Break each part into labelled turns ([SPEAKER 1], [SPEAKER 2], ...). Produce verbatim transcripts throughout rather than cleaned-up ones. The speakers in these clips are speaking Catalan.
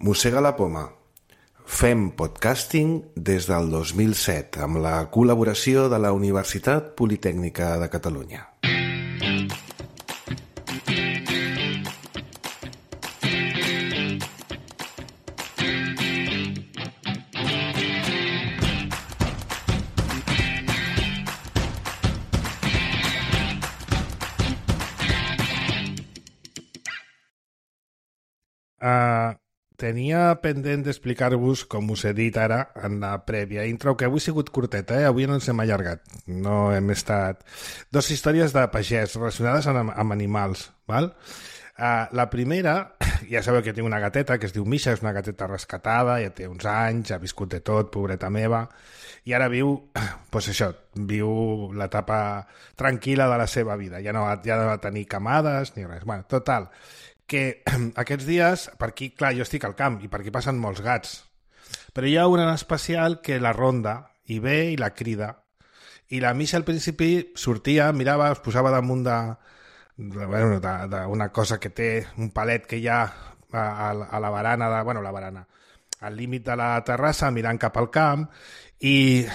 [SPEAKER 1] Mossega la poma. Fem podcasting des del dos mil set amb la col·laboració de la Universitat Politècnica de Catalunya.
[SPEAKER 2] Uh, tenia pendent d'explicar-vos, com us he dit ara, en la prèvia intro, que avui ha sigut curteta, eh? Avui no ens hem allargat. No hem estat... Dos històries de pagès relacionades amb, amb animals, val? Uh, la primera, ja sabeu que tinc una gateta que es diu Misha, és una gateta rescatada, ja té uns anys, ha viscut de tot, pobreta meva, i ara viu, pues això, viu l'etapa tranquil·la de la seva vida. Ja no, ja no va tenir camades ni res. Bueno, total, que aquests dies, per aquí, clar, jo estic al camp i per aquí passen molts gats, però hi ha un en especial que la ronda i ve i la crida, i la Misha al principi sortia, mirava, es posava damunt de, de, bueno, de, de una cosa que té, un palet que hi ha a, a la barana, de, bueno, la barana, al límit de la terrassa, mirant cap al camp, i...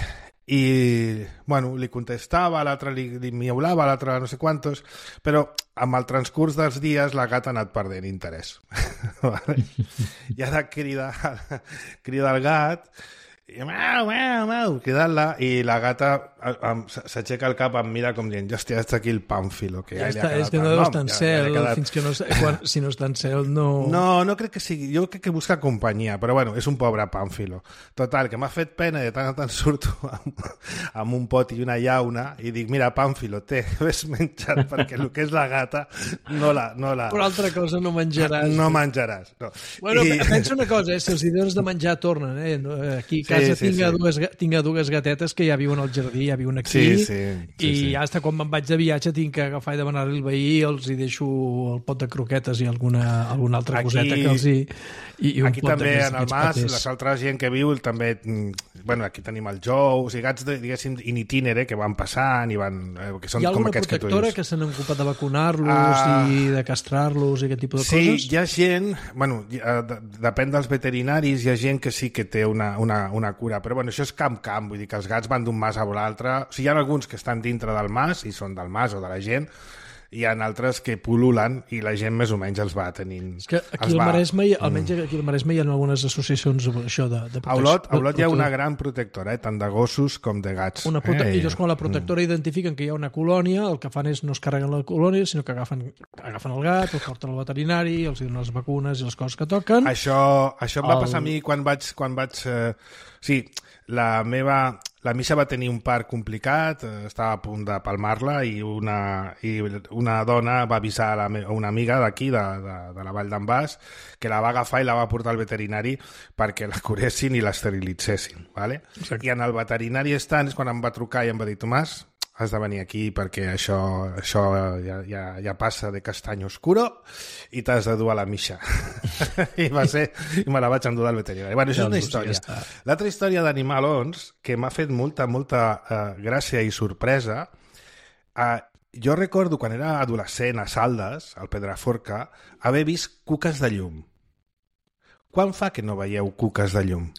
[SPEAKER 2] i, bueno, li contestava, l'altre li, li miaulava, l'altre no sé quantos, però amb el transcurs dels dies la gata ha anat perdent interès. Vale? I ara crida, crida el gat, i mau, mau, mau, cridant-la, i la gata s'aixeca el cap, em mira com dient, hòstia, està aquí el Pàmfilo. Que
[SPEAKER 3] ja
[SPEAKER 2] ja
[SPEAKER 3] està, és que
[SPEAKER 2] no
[SPEAKER 3] deu estar en cel, ja, ja fins que no, quan, si no està en cel no...
[SPEAKER 2] No, no crec que sigui, jo crec que busca companyia, però bueno, és un pobre Pàmfilo. Total, que m'ha fet pena, de tant en tant surto amb, amb un pot i una llauna, i dic, mira, Pàmfilo, té, ves menjat, perquè el que és la gata no la... No la...
[SPEAKER 3] Però altra cosa no menjaràs.
[SPEAKER 2] No menjaràs, no.
[SPEAKER 3] Bueno,
[SPEAKER 2] I...
[SPEAKER 3] pensa una cosa, eh, si els idees de menjar tornen, eh? Aquí a casa sí, sí, tinc, sí. Dues, tinc dues gatetes que ja viuen al jardí, ja viuen aquí,
[SPEAKER 2] sí, sí, sí,
[SPEAKER 3] i
[SPEAKER 2] sí.
[SPEAKER 3] hasta quan me'n vaig de viatge tinc que agafar i demanar-li al veí, els hi deixo el pot de croquetes i alguna, alguna altra
[SPEAKER 2] aquí,
[SPEAKER 3] coseta que els hi... I, i un
[SPEAKER 2] aquí
[SPEAKER 3] pot
[SPEAKER 2] també,
[SPEAKER 3] de
[SPEAKER 2] en el mas, les altres gent que viu, també, bueno, aquí tenim el Jou, o sigui, gats, de, diguéssim, in itinere, que van passant i van... Eh, que són
[SPEAKER 3] hi ha
[SPEAKER 2] com
[SPEAKER 3] alguna
[SPEAKER 2] aquests
[SPEAKER 3] protectora que, que se n'ha ocupat de vacunar-los uh, i de castrar-los i aquest tipus de
[SPEAKER 2] sí,
[SPEAKER 3] coses?
[SPEAKER 2] Sí, hi ha gent, bueno, depèn dels veterinaris, hi ha gent que sí que té una, una, una cura, però bueno, això és camp-camp, vull dir que els gats van d'un mas a l'altre, o sigui, hi ha alguns que estan dintre del mas i són del mas o de la gent, hi ha altres que pul·lulen i la gent més o menys els va tenint...
[SPEAKER 3] És que aquí al Maresme, va... almenys aquí al Maresme hi ha algunes associacions això de, de protecció.
[SPEAKER 2] A Olot, a Olot hi ha una gran protectora, eh? Tant de gossos com de gats.
[SPEAKER 3] Una prote...
[SPEAKER 2] eh?
[SPEAKER 3] I llavors quan la protectora mm. identifiquen que hi ha una colònia, el que fan és no es carreguen la colònia, sinó que agafen, agafen el gat, el porten al veterinari, els donen les vacunes i les coses que toquen.
[SPEAKER 2] Això, això em va el... passar a mi quan vaig... Quan vaig eh... Sí, la meva... La Misha va tenir un part complicat, estava a punt de palmar-la i una, i una dona va avisar a, la, a una amiga d'aquí, de, de, de la Vall d'en Bas, que la va agafar i la va portar al veterinari perquè la curessin i l'esterilitzessin. ¿Vale? I en el veterinari estant és quan em va trucar i em va dir, Tomàs, has de venir aquí perquè això, això ja, ja, ja passa de castany oscuro i t'has de dur a la Misha. I va ser, i me la vaig endur al veterinari. Bueno, això és una història. L'altra història d'animalons, que m'ha fet molta, molta uh, gràcia i sorpresa, uh, jo recordo quan era adolescent a Saldes, al Pedraforca, haver vist cuques de llum. Quan fa que no veieu cuques de llum?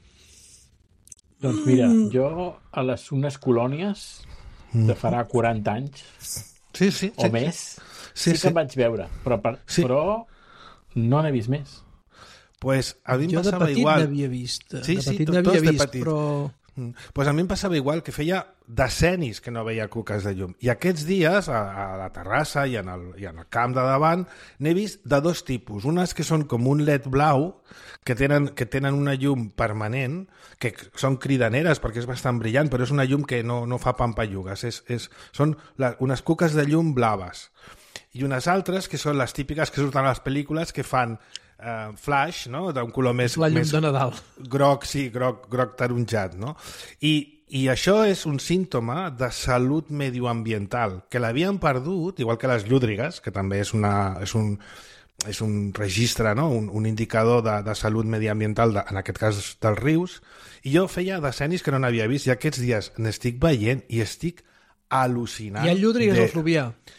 [SPEAKER 4] Doncs mira, jo a les unes colònies de farà quaranta anys
[SPEAKER 2] sí, sí,
[SPEAKER 4] o
[SPEAKER 2] sí,
[SPEAKER 4] més
[SPEAKER 2] sí,
[SPEAKER 4] sí que
[SPEAKER 2] sí.
[SPEAKER 4] em vaig veure però, per,
[SPEAKER 2] sí.
[SPEAKER 4] però no n'he vist més.
[SPEAKER 2] Pues a mi em
[SPEAKER 3] jo
[SPEAKER 2] passava
[SPEAKER 3] de petit
[SPEAKER 2] igual.
[SPEAKER 3] n'havia vist
[SPEAKER 2] sí,
[SPEAKER 3] de
[SPEAKER 2] sí,
[SPEAKER 3] petit
[SPEAKER 2] tot,
[SPEAKER 3] n'havia
[SPEAKER 2] tots de
[SPEAKER 3] vist
[SPEAKER 2] petit.
[SPEAKER 3] però
[SPEAKER 2] pues a mi em passava igual, que feia decennis que no veia cuques de llum. I aquests dies, a, a la terrassa i en, el, i en el camp de davant, n'he vist de dos tipus. Unes que són com un led blau, que tenen, que tenen una llum permanent, que són cridaneres perquè és bastant brillant, però és una llum que no, no fa pampallugues. És, és, són la, unes cuques de llum blaves. I unes altres que són les típiques que surten a les pel·lícules que fan Uh, flash, no? D'un color més...
[SPEAKER 3] la llum
[SPEAKER 2] més
[SPEAKER 3] de Nadal.
[SPEAKER 2] Groc, sí, groc, groc taronjat, no? I, I això és un símptoma de salut medioambiental, que l'havien perdut, igual que les llúdrigues, que també és, una, és, un, és un registre, no? un, un indicador de, de salut medioambiental, de, en aquest cas dels rius, i jo feia decennis que no n'havia vist, i aquests dies n'estic veient i estic al·lucinant.
[SPEAKER 3] Hi ha llúdrigues
[SPEAKER 2] de...
[SPEAKER 3] al Fluvià?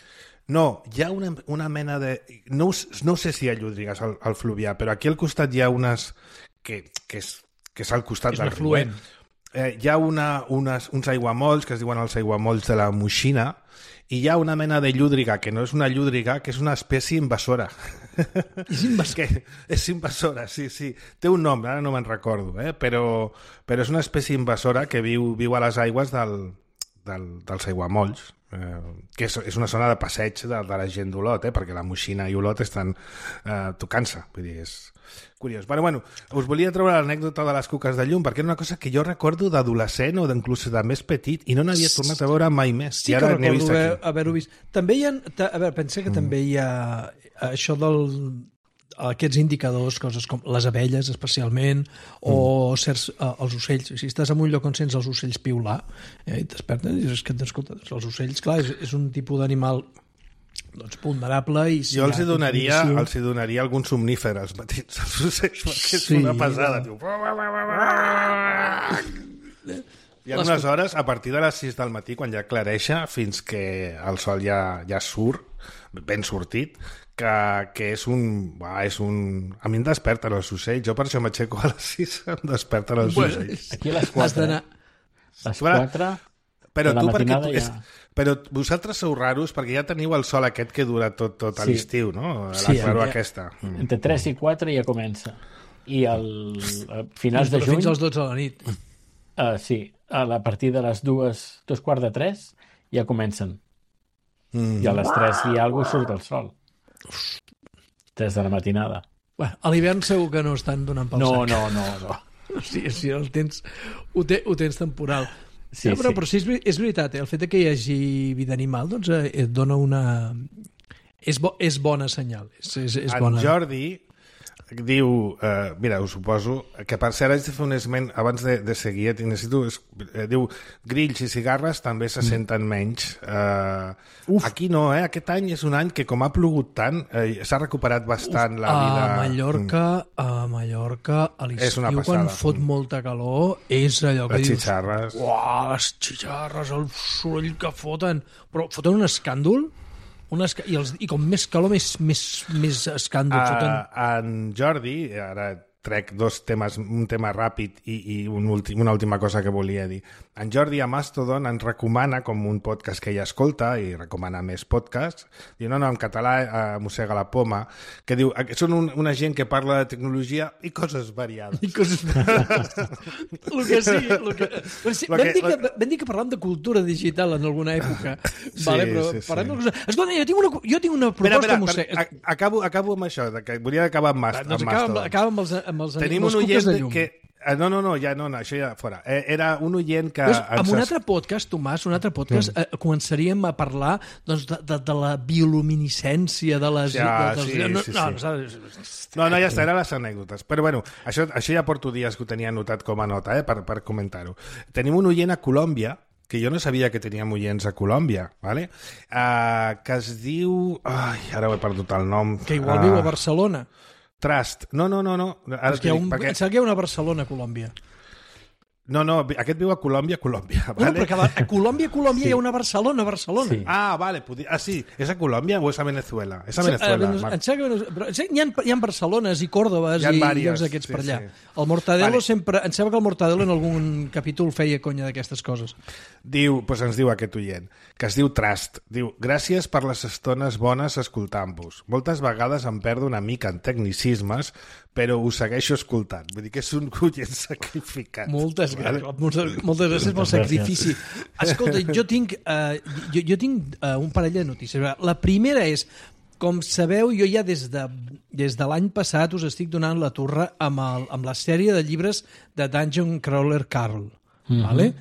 [SPEAKER 2] No, hi ha una, una mena de... No, no sé si hi ha llúdrigues al, al Fluvià, però aquí al costat hi ha unes... que, que, és, que és al costat
[SPEAKER 3] És
[SPEAKER 2] del
[SPEAKER 3] un
[SPEAKER 2] riu.
[SPEAKER 3] afluent.
[SPEAKER 2] Eh? Eh, hi ha una, unes, uns aiguamolls que es diuen els aiguamolls de la Moixina i hi ha una mena de llúdriga que no és una llúdriga, que és una espècie invasora.
[SPEAKER 3] És invasora?
[SPEAKER 2] Que és invasora, sí, sí. Té un nom, ara no me'n recordo, eh? però, però és una espècie invasora que viu, viu a les aigües del, del, dels aiguamolls, eh, que és, és una zona de passeig de, de la gent d'Olot, eh? perquè la Moixina i Olot estan eh, tocant-se. Vull dir, és curiós. Bueno, bueno, us volia treure l'anècdota de les cuques de llum, perquè era una cosa que jo recordo d'adolescent o d'inclús de més petit i no n'havia tornat a veure mai més.
[SPEAKER 3] Sí
[SPEAKER 2] I ara
[SPEAKER 3] que
[SPEAKER 2] n'he vist
[SPEAKER 3] recordo
[SPEAKER 2] aquí.
[SPEAKER 3] haver-ho vist. També hi ha... A veure, pensa que mm. també hi ha això del aquests indicadors, coses com les abelles especialment, o mm. certs, uh, els ocells. Si estàs en un lloc on sents els ocells piular, eh, i t'esperten i dius que, escolta, els ocells, clar, és, és un tipus d'animal doncs ponderable i... Si
[SPEAKER 2] jo els hi, donaria,
[SPEAKER 3] condició...
[SPEAKER 2] els hi donaria algun somnífer als matins, als ocells, perquè és
[SPEAKER 3] Sí,
[SPEAKER 2] una pesada.
[SPEAKER 3] no.
[SPEAKER 2] Diu... Hi ha unes hores, a partir de les sis del matí, quan ja clareixa, fins que el sol ja, ja surt, ben sortit, que, que és un... Uah, és un... A mi em desperten els ocells. Jo per això m'aixeco a les sis, em desperten els
[SPEAKER 3] Bueno,
[SPEAKER 2] ocells.
[SPEAKER 4] Aquí a les
[SPEAKER 3] Has
[SPEAKER 4] quatre.
[SPEAKER 3] d'anar...
[SPEAKER 4] Les quatre
[SPEAKER 2] Però
[SPEAKER 4] de la
[SPEAKER 2] tu, perquè
[SPEAKER 4] matinada
[SPEAKER 2] tu, és,
[SPEAKER 4] ja...
[SPEAKER 2] però vosaltres sou raros perquè ja teniu el sol aquest que dura tot, tot a
[SPEAKER 4] Sí.
[SPEAKER 2] l'estiu, no? La
[SPEAKER 3] Sí,
[SPEAKER 2] claror
[SPEAKER 3] ja.
[SPEAKER 2] aquesta. Mm.
[SPEAKER 4] Entre tres i quatre ja comença. I al, a finals de
[SPEAKER 3] Però
[SPEAKER 4] juny...
[SPEAKER 3] fins als dotze de la nit.
[SPEAKER 4] Uh, sí, a la partir de les dues, dos quarts de tres ja comencen.
[SPEAKER 2] Mm.
[SPEAKER 4] I a les tres i alguna surt el sol. Tres de la matinada.
[SPEAKER 3] Bueno, a l'hivern segur que no estan donant pel
[SPEAKER 4] No,
[SPEAKER 3] sac.
[SPEAKER 4] no, no, no.
[SPEAKER 3] Sí, sí, el tens, ho, te, ho tens temporal.
[SPEAKER 4] Sí,
[SPEAKER 3] no, però,
[SPEAKER 4] sí.
[SPEAKER 3] però sí, és, ver- és veritat, eh? El fet de que hi hagi vida animal doncs, eh, et dona una... És, bo, és bona senyal. És, és, és
[SPEAKER 2] En
[SPEAKER 3] bona...
[SPEAKER 2] Jordi diu, eh, mira, us suposo, que per cert haig de fer un esment abans de, de seguir, eh, necessito, eh, diu, grills i cigarres també se senten menys. Eh, aquí no, eh? Aquest any és un any que com ha plogut tant, eh, s'ha recuperat bastant la vida.
[SPEAKER 3] A Mallorca, a Mallorca, a
[SPEAKER 2] És una
[SPEAKER 3] l'estiu,
[SPEAKER 2] passada.
[SPEAKER 3] quan fot molta calor, és allò que
[SPEAKER 2] Les
[SPEAKER 3] dius...
[SPEAKER 2] xitxarres.
[SPEAKER 3] Uau, les xitxarres, el soroll que foten. Però foten un escàndol, un esca... I, els... i com més calor, més, més, més escàndol foten.
[SPEAKER 2] Uh, en Jordi, ara trec dos temes, un tema ràpid i, i un últim, una última cosa que volia dir. En Jordi a Mastodon ens recomana com un podcast que ell escolta i recomana més podcasts. Diu, no, no, en català eh, mossega la poma, que diu, eh, són un, una gent que parla de tecnologia i coses variades.
[SPEAKER 3] I coses... el que sigui. El que... Però sí,
[SPEAKER 2] Lo
[SPEAKER 3] vam,
[SPEAKER 2] que-
[SPEAKER 3] dir que,
[SPEAKER 2] lo-
[SPEAKER 3] vam dir que parlàvem de cultura digital en alguna època.
[SPEAKER 2] Sí,
[SPEAKER 3] vale, però
[SPEAKER 2] sí, sí.
[SPEAKER 3] parlem de coses... Escolta, jo tinc una, jo tinc una
[SPEAKER 2] Espera,
[SPEAKER 3] proposta,
[SPEAKER 2] espera,
[SPEAKER 3] Mossèn.
[SPEAKER 2] per, a- acabo, acabo amb això, de que volia acabar amb, Mast
[SPEAKER 3] Doncs
[SPEAKER 2] amb
[SPEAKER 3] acaba, amb,
[SPEAKER 2] Mastodon.
[SPEAKER 3] acaba amb els, amb els,
[SPEAKER 2] Tenim
[SPEAKER 3] amb
[SPEAKER 2] un
[SPEAKER 3] els cuques de
[SPEAKER 2] oient
[SPEAKER 3] llum.
[SPEAKER 2] que... eh, No, no, no, ja, no, no, això ja fora. Eh, Era un oient que...
[SPEAKER 3] Pues,
[SPEAKER 2] ens
[SPEAKER 3] amb un
[SPEAKER 2] es-
[SPEAKER 3] altre podcast, Tomàs, un altre podcast, eh, començaríem a parlar doncs, de, de, de la bioluminescència, de les...
[SPEAKER 2] Ja,
[SPEAKER 3] de, dels,
[SPEAKER 2] sí,
[SPEAKER 3] no,
[SPEAKER 2] sí,
[SPEAKER 3] no,
[SPEAKER 2] sí.
[SPEAKER 3] no, saps?
[SPEAKER 2] No, no, ja està, eren les anècdotes. Però bueno, això, això ja porto dies que ho tenia anotat com a nota, eh, per, per comentar-ho. Tenim un oient a Colòmbia, que jo no sabia que teníem oients a Colòmbia, ¿vale? Uh, que es diu... Ai, ara ho he perdut el nom.
[SPEAKER 3] Que igual
[SPEAKER 2] Ah,
[SPEAKER 3] viu a Barcelona.
[SPEAKER 2] Trust. No, no, no, no. Ara
[SPEAKER 3] És que hi
[SPEAKER 2] t'ho
[SPEAKER 3] ha
[SPEAKER 2] dic,
[SPEAKER 3] un,
[SPEAKER 2] perquè...
[SPEAKER 3] Em sembla que hi ha una Barcelona, Colòmbia.
[SPEAKER 2] No, no, aquest viu a Colòmbia, Colòmbia.
[SPEAKER 3] Bueno,
[SPEAKER 2] Vale?
[SPEAKER 3] perquè a, a Colòmbia, Colòmbia
[SPEAKER 4] Sí.
[SPEAKER 3] hi ha una Barcelona, Barcelona.
[SPEAKER 4] Sí.
[SPEAKER 2] Ah, vale. Podia... Ah, sí. És a Colòmbia o és a Venezuela? És a
[SPEAKER 3] Sí,
[SPEAKER 2] Venezuela.
[SPEAKER 3] eh,
[SPEAKER 2] Marc.
[SPEAKER 3] em sembla que Venez- però, sí, hi, ha, hi ha Barcelones i Còrdobes
[SPEAKER 2] Hi ha
[SPEAKER 3] i
[SPEAKER 2] vàries,
[SPEAKER 3] llocs d'aquests
[SPEAKER 2] sí,
[SPEAKER 3] per allà.
[SPEAKER 2] sí.
[SPEAKER 3] El Mortadelo
[SPEAKER 2] Vale.
[SPEAKER 3] sempre... Em sembla que el Mortadelo en algun capítol feia conya d'aquestes coses.
[SPEAKER 2] Diu, doncs ens diu aquest oient, que es diu Trust. Diu, gràcies per les estones bones escoltant-vos. Moltes vegades em perdo una mica en tecnicismes, però us segueixo escoltant. Vull dir que és un oient sacrificat.
[SPEAKER 3] Moltes,
[SPEAKER 2] Vale?
[SPEAKER 3] gràcies, moltes, moltes gràcies pel sacrifici. Escolta, jo tinc, uh, jo, jo tinc uh, un parell de notícies. La primera és, com sabeu, jo ja des de, des de l'any passat us estic donant la turra amb, el, amb la sèrie de llibres de Dungeon Crawler Carl. Mm-hmm. Vale?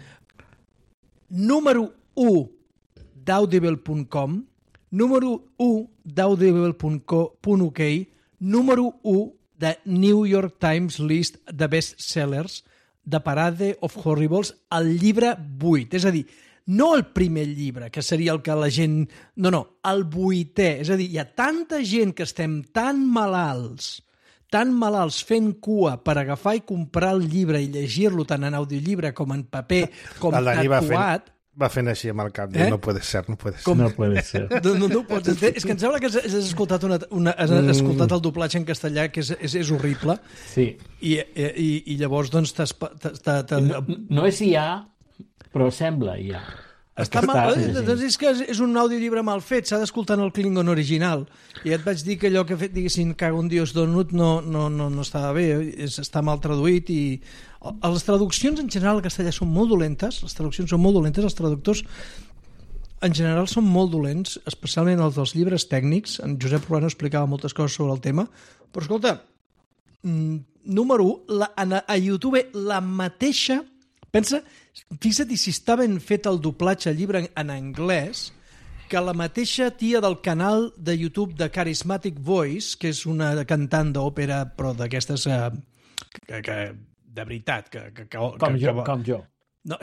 [SPEAKER 3] Número u d'audible punt com, número u d'audible punt u k, número u de New York Times List de Bestsellers, de Parade of Horribles, el llibre vuit. És a dir, no el primer llibre, que seria el que la gent... No, no, el vuitè. És a dir, hi ha tanta gent que estem tan malalts, tan malalts fent cua per agafar i comprar el llibre i llegir-lo tant en audiollibre com en paper, com
[SPEAKER 2] El Dani va fent-
[SPEAKER 3] tatuat...
[SPEAKER 2] Va fent així amb el cap, eh? no puede ser, no puede ser.
[SPEAKER 4] Com? No puede ser.
[SPEAKER 3] No, no, no ho pots entendre. És que em sembla que has, has, escoltat, una, una, has escoltat el doblatge en castellà, que és, és, és horrible.
[SPEAKER 4] Sí.
[SPEAKER 3] I, i, i llavors, doncs, t'has...
[SPEAKER 4] No, no és I A, però sembla I A.
[SPEAKER 3] Està mal, eh? Doncs és que és un audiollibre mal fet, s'ha d'escoltar en el Klingon original. I et vaig dir que allò que ha fet, diguessin, cago un dios donut, no, no, no, no estava bé, és, està mal traduït i... Les traduccions en general al castellà són molt dolentes, les traduccions són molt dolentes, els traductors en general són molt dolents, especialment els dels llibres tècnics. En Josep Ruano explicava moltes coses sobre el tema, però escolta, número u, la, a, a YouTube la mateixa, pensa, fixa't si està ben fet el doblatge al llibre en, en anglès, que la mateixa tia del canal de YouTube de Charismatic Voice, que és una cantant d'òpera, però d'aquestes eh, que, que de veritat que, que, que,
[SPEAKER 4] com,
[SPEAKER 3] que,
[SPEAKER 4] jo,
[SPEAKER 3] que...
[SPEAKER 4] com jo
[SPEAKER 3] no.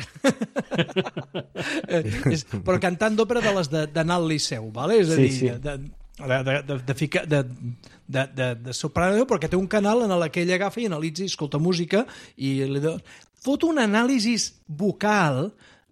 [SPEAKER 3] és, però cantant d'òpera de les d'anar al Liceu, vale? És a
[SPEAKER 4] sí,
[SPEAKER 3] dir,
[SPEAKER 4] sí.
[SPEAKER 3] de, de, de, de, de, ficar, de, de, de, de soprano, perquè té un canal en el que ell agafa i analitza i escolta música i li do... fot un anàlisi vocal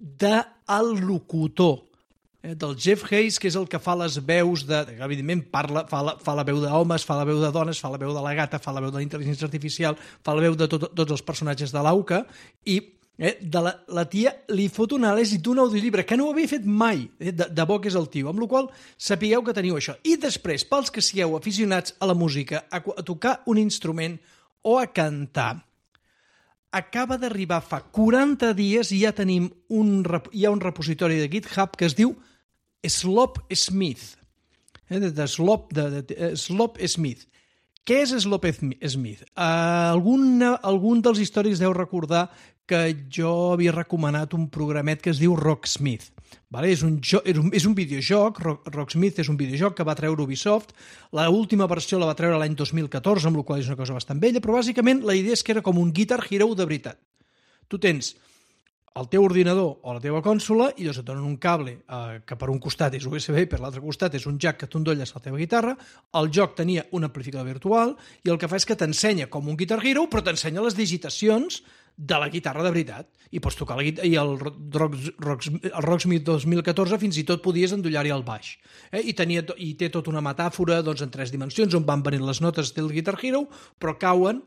[SPEAKER 3] del locutor, eh, del Jeff Hayes, que és el que fa les veus de... Evidentment, parla, fa, la, fa la veu d'homes, fa la veu de dones, fa la veu de la gata, fa la veu de la intel·ligència artificial, fa la veu de tot, tots els personatges de l'Auca, i eh, de la, la tia li fot una anàlisi d'un audiollibre que no ho havia fet mai, eh, de, de bo que és el tio, amb la qual sapigueu que teniu això. I després, pels que sigueu aficionats a la música, a, a tocar un instrument o a cantar, acaba d'arribar fa quaranta dies i ja tenim un, hi ha un repositori de GitHub que es diu Slop Smith. Eh, de, de, Slop, de, de, de Slop Smith. Què és Slop Smith? Uh, algun, algun dels històrics deu recordar que jo havia recomanat un programet que es diu Rocksmith. Vale? És, un jo, és, un, és un videojoc, Rock, Rocksmith és un videojoc que va treure Ubisoft. La última versió la va treure l'any dos mil catorze, amb la qual és una cosa bastant vella, però bàsicament la idea és que era com un Guitar Hero de veritat. Tu tens el teu ordinador o la teva consola i llavors et donen un cable eh, que per un costat és U S B i per l'altre costat és un jack que tu endolles a la teva guitarra. El joc tenia un amplificador virtual i el que fa és que t'ensenya com un Guitar Hero, però t'ensenya les digitacions de la guitarra de veritat. I pots tocar la guitarra, i el, Rock, Rock, el Rocksmith dos mil catorze fins i tot podies endollar-hi el baix. Eh? I, tenia, I té tota una metàfora doncs, en tres dimensions on van venint les notes del Guitar Hero, però cauen.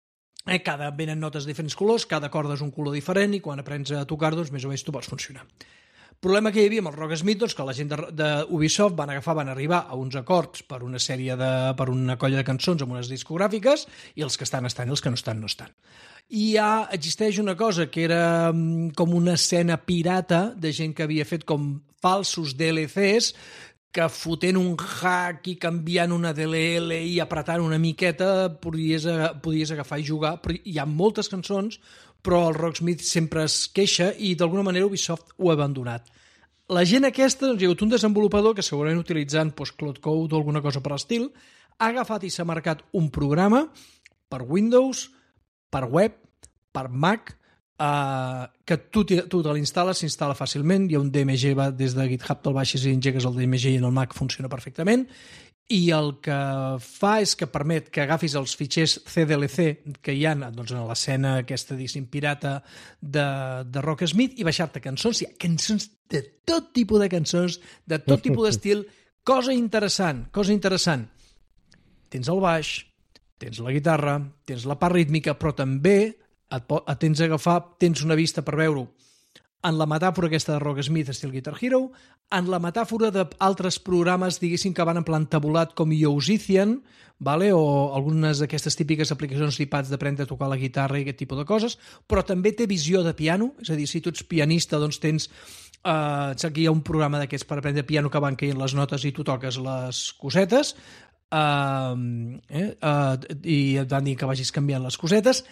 [SPEAKER 3] Eh, cada venen notes de diferents colors, cada corda és un color diferent i quan aprens a tocar, doncs més o menys tu pots funcionar. El problema que hi havia amb el Rocksmith, doncs que la gent d'Ubisoft van agafar, van arribar a uns acords per una sèrie de, per una colla de cançons amb unes discogràfiques i els que estan estan i els que no estan no estan. I ja existeix una cosa que era com una escena pirata de gent que havia fet com falsos D L Cs que fotent un hack i canviant una D L L i apretant una miqueta podies, podies agafar i jugar. Però hi ha moltes cançons, però el Rocksmith sempre es queixa i d'alguna manera Ubisoft ho ha abandonat. La gent aquesta, doncs, hi ha hagut un desenvolupador que segurament utilitzant doncs, Cloud Code o alguna cosa per l'estil, ha agafat i s'ha marcat un programa per Windows, per web, per Mac, Uh, que tu, tu te l'instal·les, s'instal·la fàcilment, hi ha un D M G, va des de GitHub te'l baixes i engegues el D M G i en el Mac funciona perfectament, i el que fa és que permet que agafis els fitxers C D L C que hi ha doncs, en l'escena aquesta diguéssim pirata de, de Rocksmith i baixar-te cançons. Hi ha cançons de tot tipus de cançons, de tot tipus d'estil. Cosa interessant, cosa interessant. Tens el baix, tens la guitarra, tens la part rítmica, però també et, pot, et tens a agafar, tens una vista per veure-ho en la metàfora aquesta de Rocksmith estil Guitar Hero, en la metàfora d'altres programes, diguéssim, que van en plan tabulat com Musician, vale? O algunes d'aquestes típiques aplicacions d'iPads d'aprendre a tocar la guitarra i aquest tipus de coses, però també té visió de piano, és a dir, si tu ets pianista, doncs tens... Uh, aquí hi ha un programa d'aquests per aprendre piano que van caient les notes i tu toques les cosetes, uh, eh? uh, i et van dir que vagis canviant les cosetes.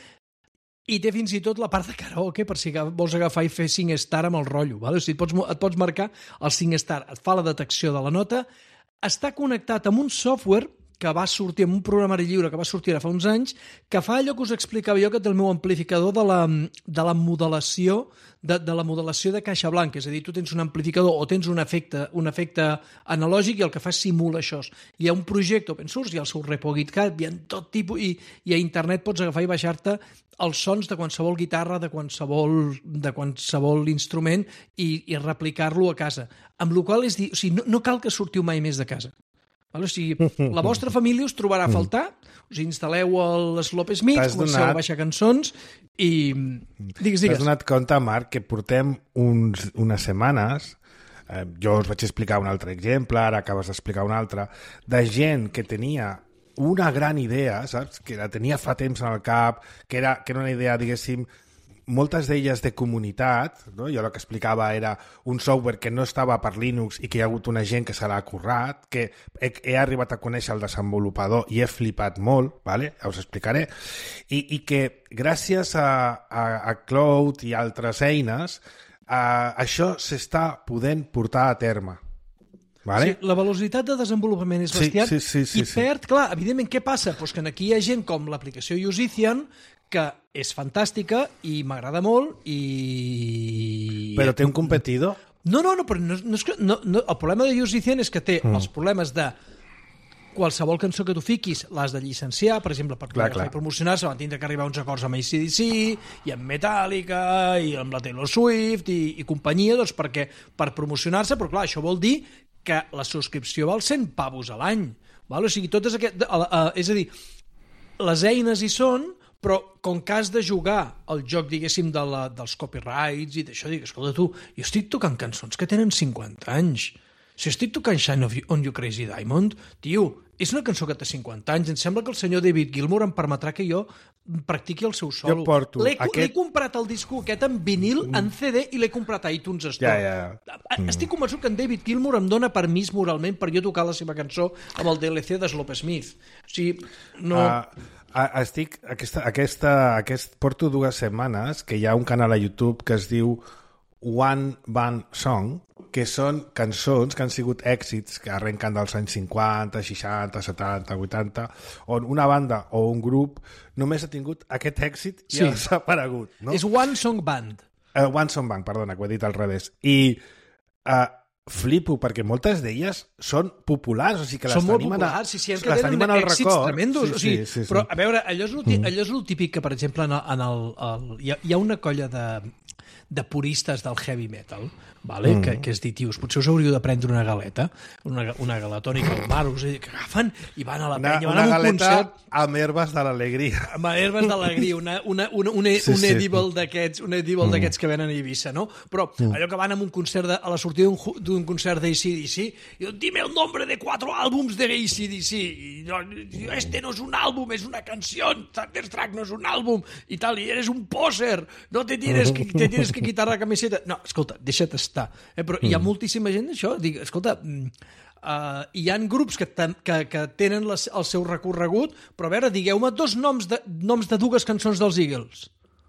[SPEAKER 3] I té fins i tot la part de karaoke per si vols agafar i fer cinc star amb el rotllo. Vale? O sigui, et, pots, et pots marcar el cinc star, et fa la detecció de la nota, està connectat amb un software que va sortir en un programari lliure que va sortir ara fa uns anys, que fa allò que us explicava jo, que té el meu amplificador de la, de la modelació de, de la modelació de caixa blanca, és a dir, tu tens un amplificador o tens un efecte, un efecte analògic i el que fa simula això. Hi ha un projecte open source, hi ha el seu repo GitHub, hi ha tot tipus, i, i a internet pots agafar i baixar-te els sons de qualsevol guitarra, de qualsevol, de qualsevol instrument i, i replicar-lo a casa. Amb la qual és dir, o sigui, no, no cal que sortiu mai més de casa. O sigui, la vostra família us trobarà a faltar, us instal·leu el Slope Smith, comenceu
[SPEAKER 2] donat...
[SPEAKER 3] a baixar cançons i... Digues, digues.
[SPEAKER 2] T'has donat compte, Marc, que portem uns, unes setmanes, eh, jo us vaig explicar un altre exemple, ara acabes d'explicar un altre, de gent que tenia una gran idea, saps? Que la tenia fa temps en el cap, que era, que era una idea, diguéssim, moltes d'elles de comunitat, no? Jo el que explicava era un software que no estava per Linux i que hi ha hagut una gent que se l'ha currat, que he, he arribat a conèixer el desenvolupador i he flipat molt, vale? Ja us explicaré, i, i que gràcies a, a, a Cloud i altres eines, a, això s'està podent portar a terme. Vale?
[SPEAKER 3] Sí, la velocitat de desenvolupament és bestial,
[SPEAKER 2] sí, sí, sí, sí,
[SPEAKER 3] i perd, sí. Clar, evidentment, què passa? Pues que aquí hi ha gent com l'aplicació Usician, que és fantàstica i m'agrada molt i...
[SPEAKER 2] Però té un competidor?
[SPEAKER 3] No, no, no, però no, no, no, no, el problema de Usician és que té mm. els problemes de qualsevol cançó que tu fiquis l'has de llicenciar, per exemple, per
[SPEAKER 2] clar, clar.
[SPEAKER 3] promocionar-se van tindre que arribar uns acords amb A C D C i amb Metallica i amb la Taylor Swift i, i companyia, doncs perquè per promocionar-se, però clar, això vol dir que la subscripció val cent pavos a l'any. Val? O sigui, totes aquest, uh, uh, és a dir, les eines hi són, però com que has de jugar el joc, diguéssim, de la, dels copyrights i d'això, dic, escolta tu, jo estic tocant cançons que tenen cinquanta anys. Si estic tocant Shine on You Crazy Diamond, tio, és una cançó que té cinquanta anys. Em sembla que el senyor David Gilmour em permetrà que jo practiqui el seu solo.
[SPEAKER 2] Jo porto
[SPEAKER 3] l'he,
[SPEAKER 2] aquest...
[SPEAKER 3] l'he comprat el disco aquest en vinil, en C D, i l'he comprat a iTunes Store.
[SPEAKER 2] Ja, ja.
[SPEAKER 3] Estic convençut que en David Gilmour em dona permís moralment per jo tocar la seva cançó amb el D L C de Slope Smith. O sigui, no...
[SPEAKER 2] Uh... Estic, aquesta, aquesta, aquest, porto dues setmanes que hi ha un canal a YouTube que es diu One Band Song, que són cançons que han sigut èxits que arrenquen dels anys cinquanta, seixanta, setanta, vuitanta, on una banda o un grup només ha tingut aquest èxit i sí. els ha aparegut. No?
[SPEAKER 3] És One Song Band.
[SPEAKER 2] Uh, One Song Band, perdona, que ho he dit al revés. I uh, flipo, perquè moltes d'elles són populars, o sigui que
[SPEAKER 3] són
[SPEAKER 2] les
[SPEAKER 3] molt
[SPEAKER 2] tenim
[SPEAKER 3] populars, sí, sí,
[SPEAKER 2] les
[SPEAKER 3] que
[SPEAKER 2] tenim
[SPEAKER 3] tenen
[SPEAKER 2] en el
[SPEAKER 3] èxits
[SPEAKER 2] record.
[SPEAKER 3] tremendos,
[SPEAKER 2] Sí,
[SPEAKER 3] o sigui,
[SPEAKER 2] sí, sí, sí.
[SPEAKER 3] però a veure, allò és el, mm. allò és el típic que, per exemple, en el, en el, el, hi, ha, hi ha una colla de, de puristes del heavy metal, vale? mm. que, que és dir, tios, potser us hauríeu de prendre una galeta, una, una galatònica al mar, us que agafen i van a la
[SPEAKER 2] una,
[SPEAKER 3] penya, van
[SPEAKER 2] una
[SPEAKER 3] a un
[SPEAKER 2] galeta
[SPEAKER 3] concert...
[SPEAKER 2] amb herbes de l'alegria.
[SPEAKER 3] Amb herbes d'alegria, una, una, una, un,
[SPEAKER 2] sí,
[SPEAKER 3] un
[SPEAKER 2] sí.
[SPEAKER 3] edible d'aquests un edible mm. d'aquests que venen a Eivissa, no? Però mm. allò que van amb un concert de, a la sortida d'un concert d'A C D C i diuen, dime el nombre de cuatro álbums de A C D C i no, este no és un àlbum, és una canció, Thunderstruck no és un àlbum i tal, i eres un poser, no te tienes que, te tienes que quitar la camiseta. No, escolta, deixa't estar. Eh, però hi ha moltíssima gent d'això, dic, escolta... Uh, hi ha grups que, que, que tenen les, el seu recorregut, però a veure, digueu-me dos noms de, noms de dues cançons dels Eagles.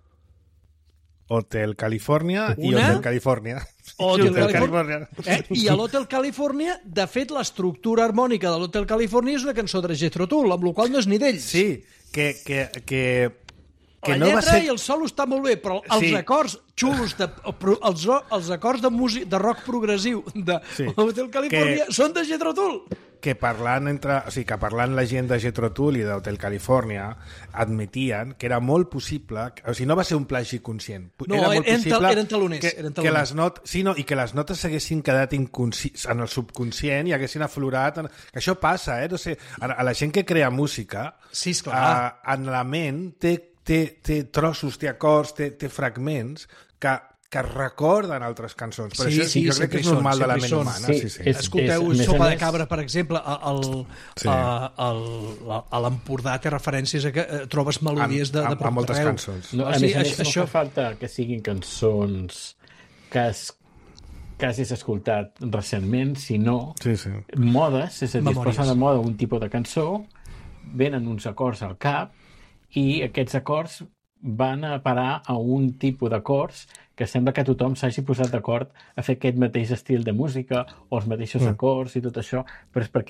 [SPEAKER 2] Hotel California i
[SPEAKER 3] Una?
[SPEAKER 2] Hotel California.
[SPEAKER 3] Hotel
[SPEAKER 2] Hotel
[SPEAKER 3] California. Eh? I a l'Hotel California, de fet, l'estructura harmònica de l'Hotel California és una cançó de Jethro Tull, amb la qual no és ni d'ells.
[SPEAKER 2] Sí, que... que, que... Que
[SPEAKER 3] la
[SPEAKER 2] no
[SPEAKER 3] lletra
[SPEAKER 2] va ser...
[SPEAKER 3] i el solo està molt bé, però els
[SPEAKER 2] sí.
[SPEAKER 3] acords xulos, de, els, els acords de, músic, de rock progressiu de sí. Hotel California que, són de Jethro Tull.
[SPEAKER 2] Que parlant, entre, o sigui, que parlant la gent de Jethro Tull i d'Hotel California admetien que era molt possible, o sigui, no va ser un plagi conscient.
[SPEAKER 3] No,
[SPEAKER 2] era molt
[SPEAKER 3] eren,
[SPEAKER 2] possible
[SPEAKER 3] eren taloners.
[SPEAKER 2] Que,
[SPEAKER 3] eren
[SPEAKER 2] taloners. Que les not, sí, no, i que les notes s'haguessin quedat inconsci... en el subconscient i haguessin aflorat... En, que això passa, eh? No sé, a, a la gent que crea música,
[SPEAKER 3] sí, esclar.
[SPEAKER 2] en la ment té Té, té trossos, té acords, té, té fragments que, que recorden altres cançons. Per
[SPEAKER 3] sí,
[SPEAKER 2] això
[SPEAKER 3] sí,
[SPEAKER 2] jo crec que és normal de la ment
[SPEAKER 3] són.
[SPEAKER 2] humana.
[SPEAKER 4] Sí,
[SPEAKER 2] sí, sí.
[SPEAKER 4] és,
[SPEAKER 3] Escolteu,
[SPEAKER 4] és,
[SPEAKER 3] Sopa
[SPEAKER 4] més...
[SPEAKER 3] de Cabra, per exemple, el,
[SPEAKER 2] sí.
[SPEAKER 3] a, el, a l'Empordà té referències a que eh, trobes melodies de, de
[SPEAKER 2] prop moltes
[SPEAKER 3] d'arreu.
[SPEAKER 2] cançons.
[SPEAKER 4] No, a
[SPEAKER 3] sí,
[SPEAKER 4] més a més,
[SPEAKER 3] això...
[SPEAKER 4] no fa falta que siguin cançons que has, que hagis escoltat recentment, sinó
[SPEAKER 2] sí, sí.
[SPEAKER 4] modes, és a dir,
[SPEAKER 3] Memòries.
[SPEAKER 4] es posa de moda un tipus de cançó, venen uns acords al cap i aquests acords van a parar a un tipus d'acords que sembla que tothom s'hagi posat d'acord a fer aquest mateix estil de música o els mateixos mm. acords i tot això, però és perquè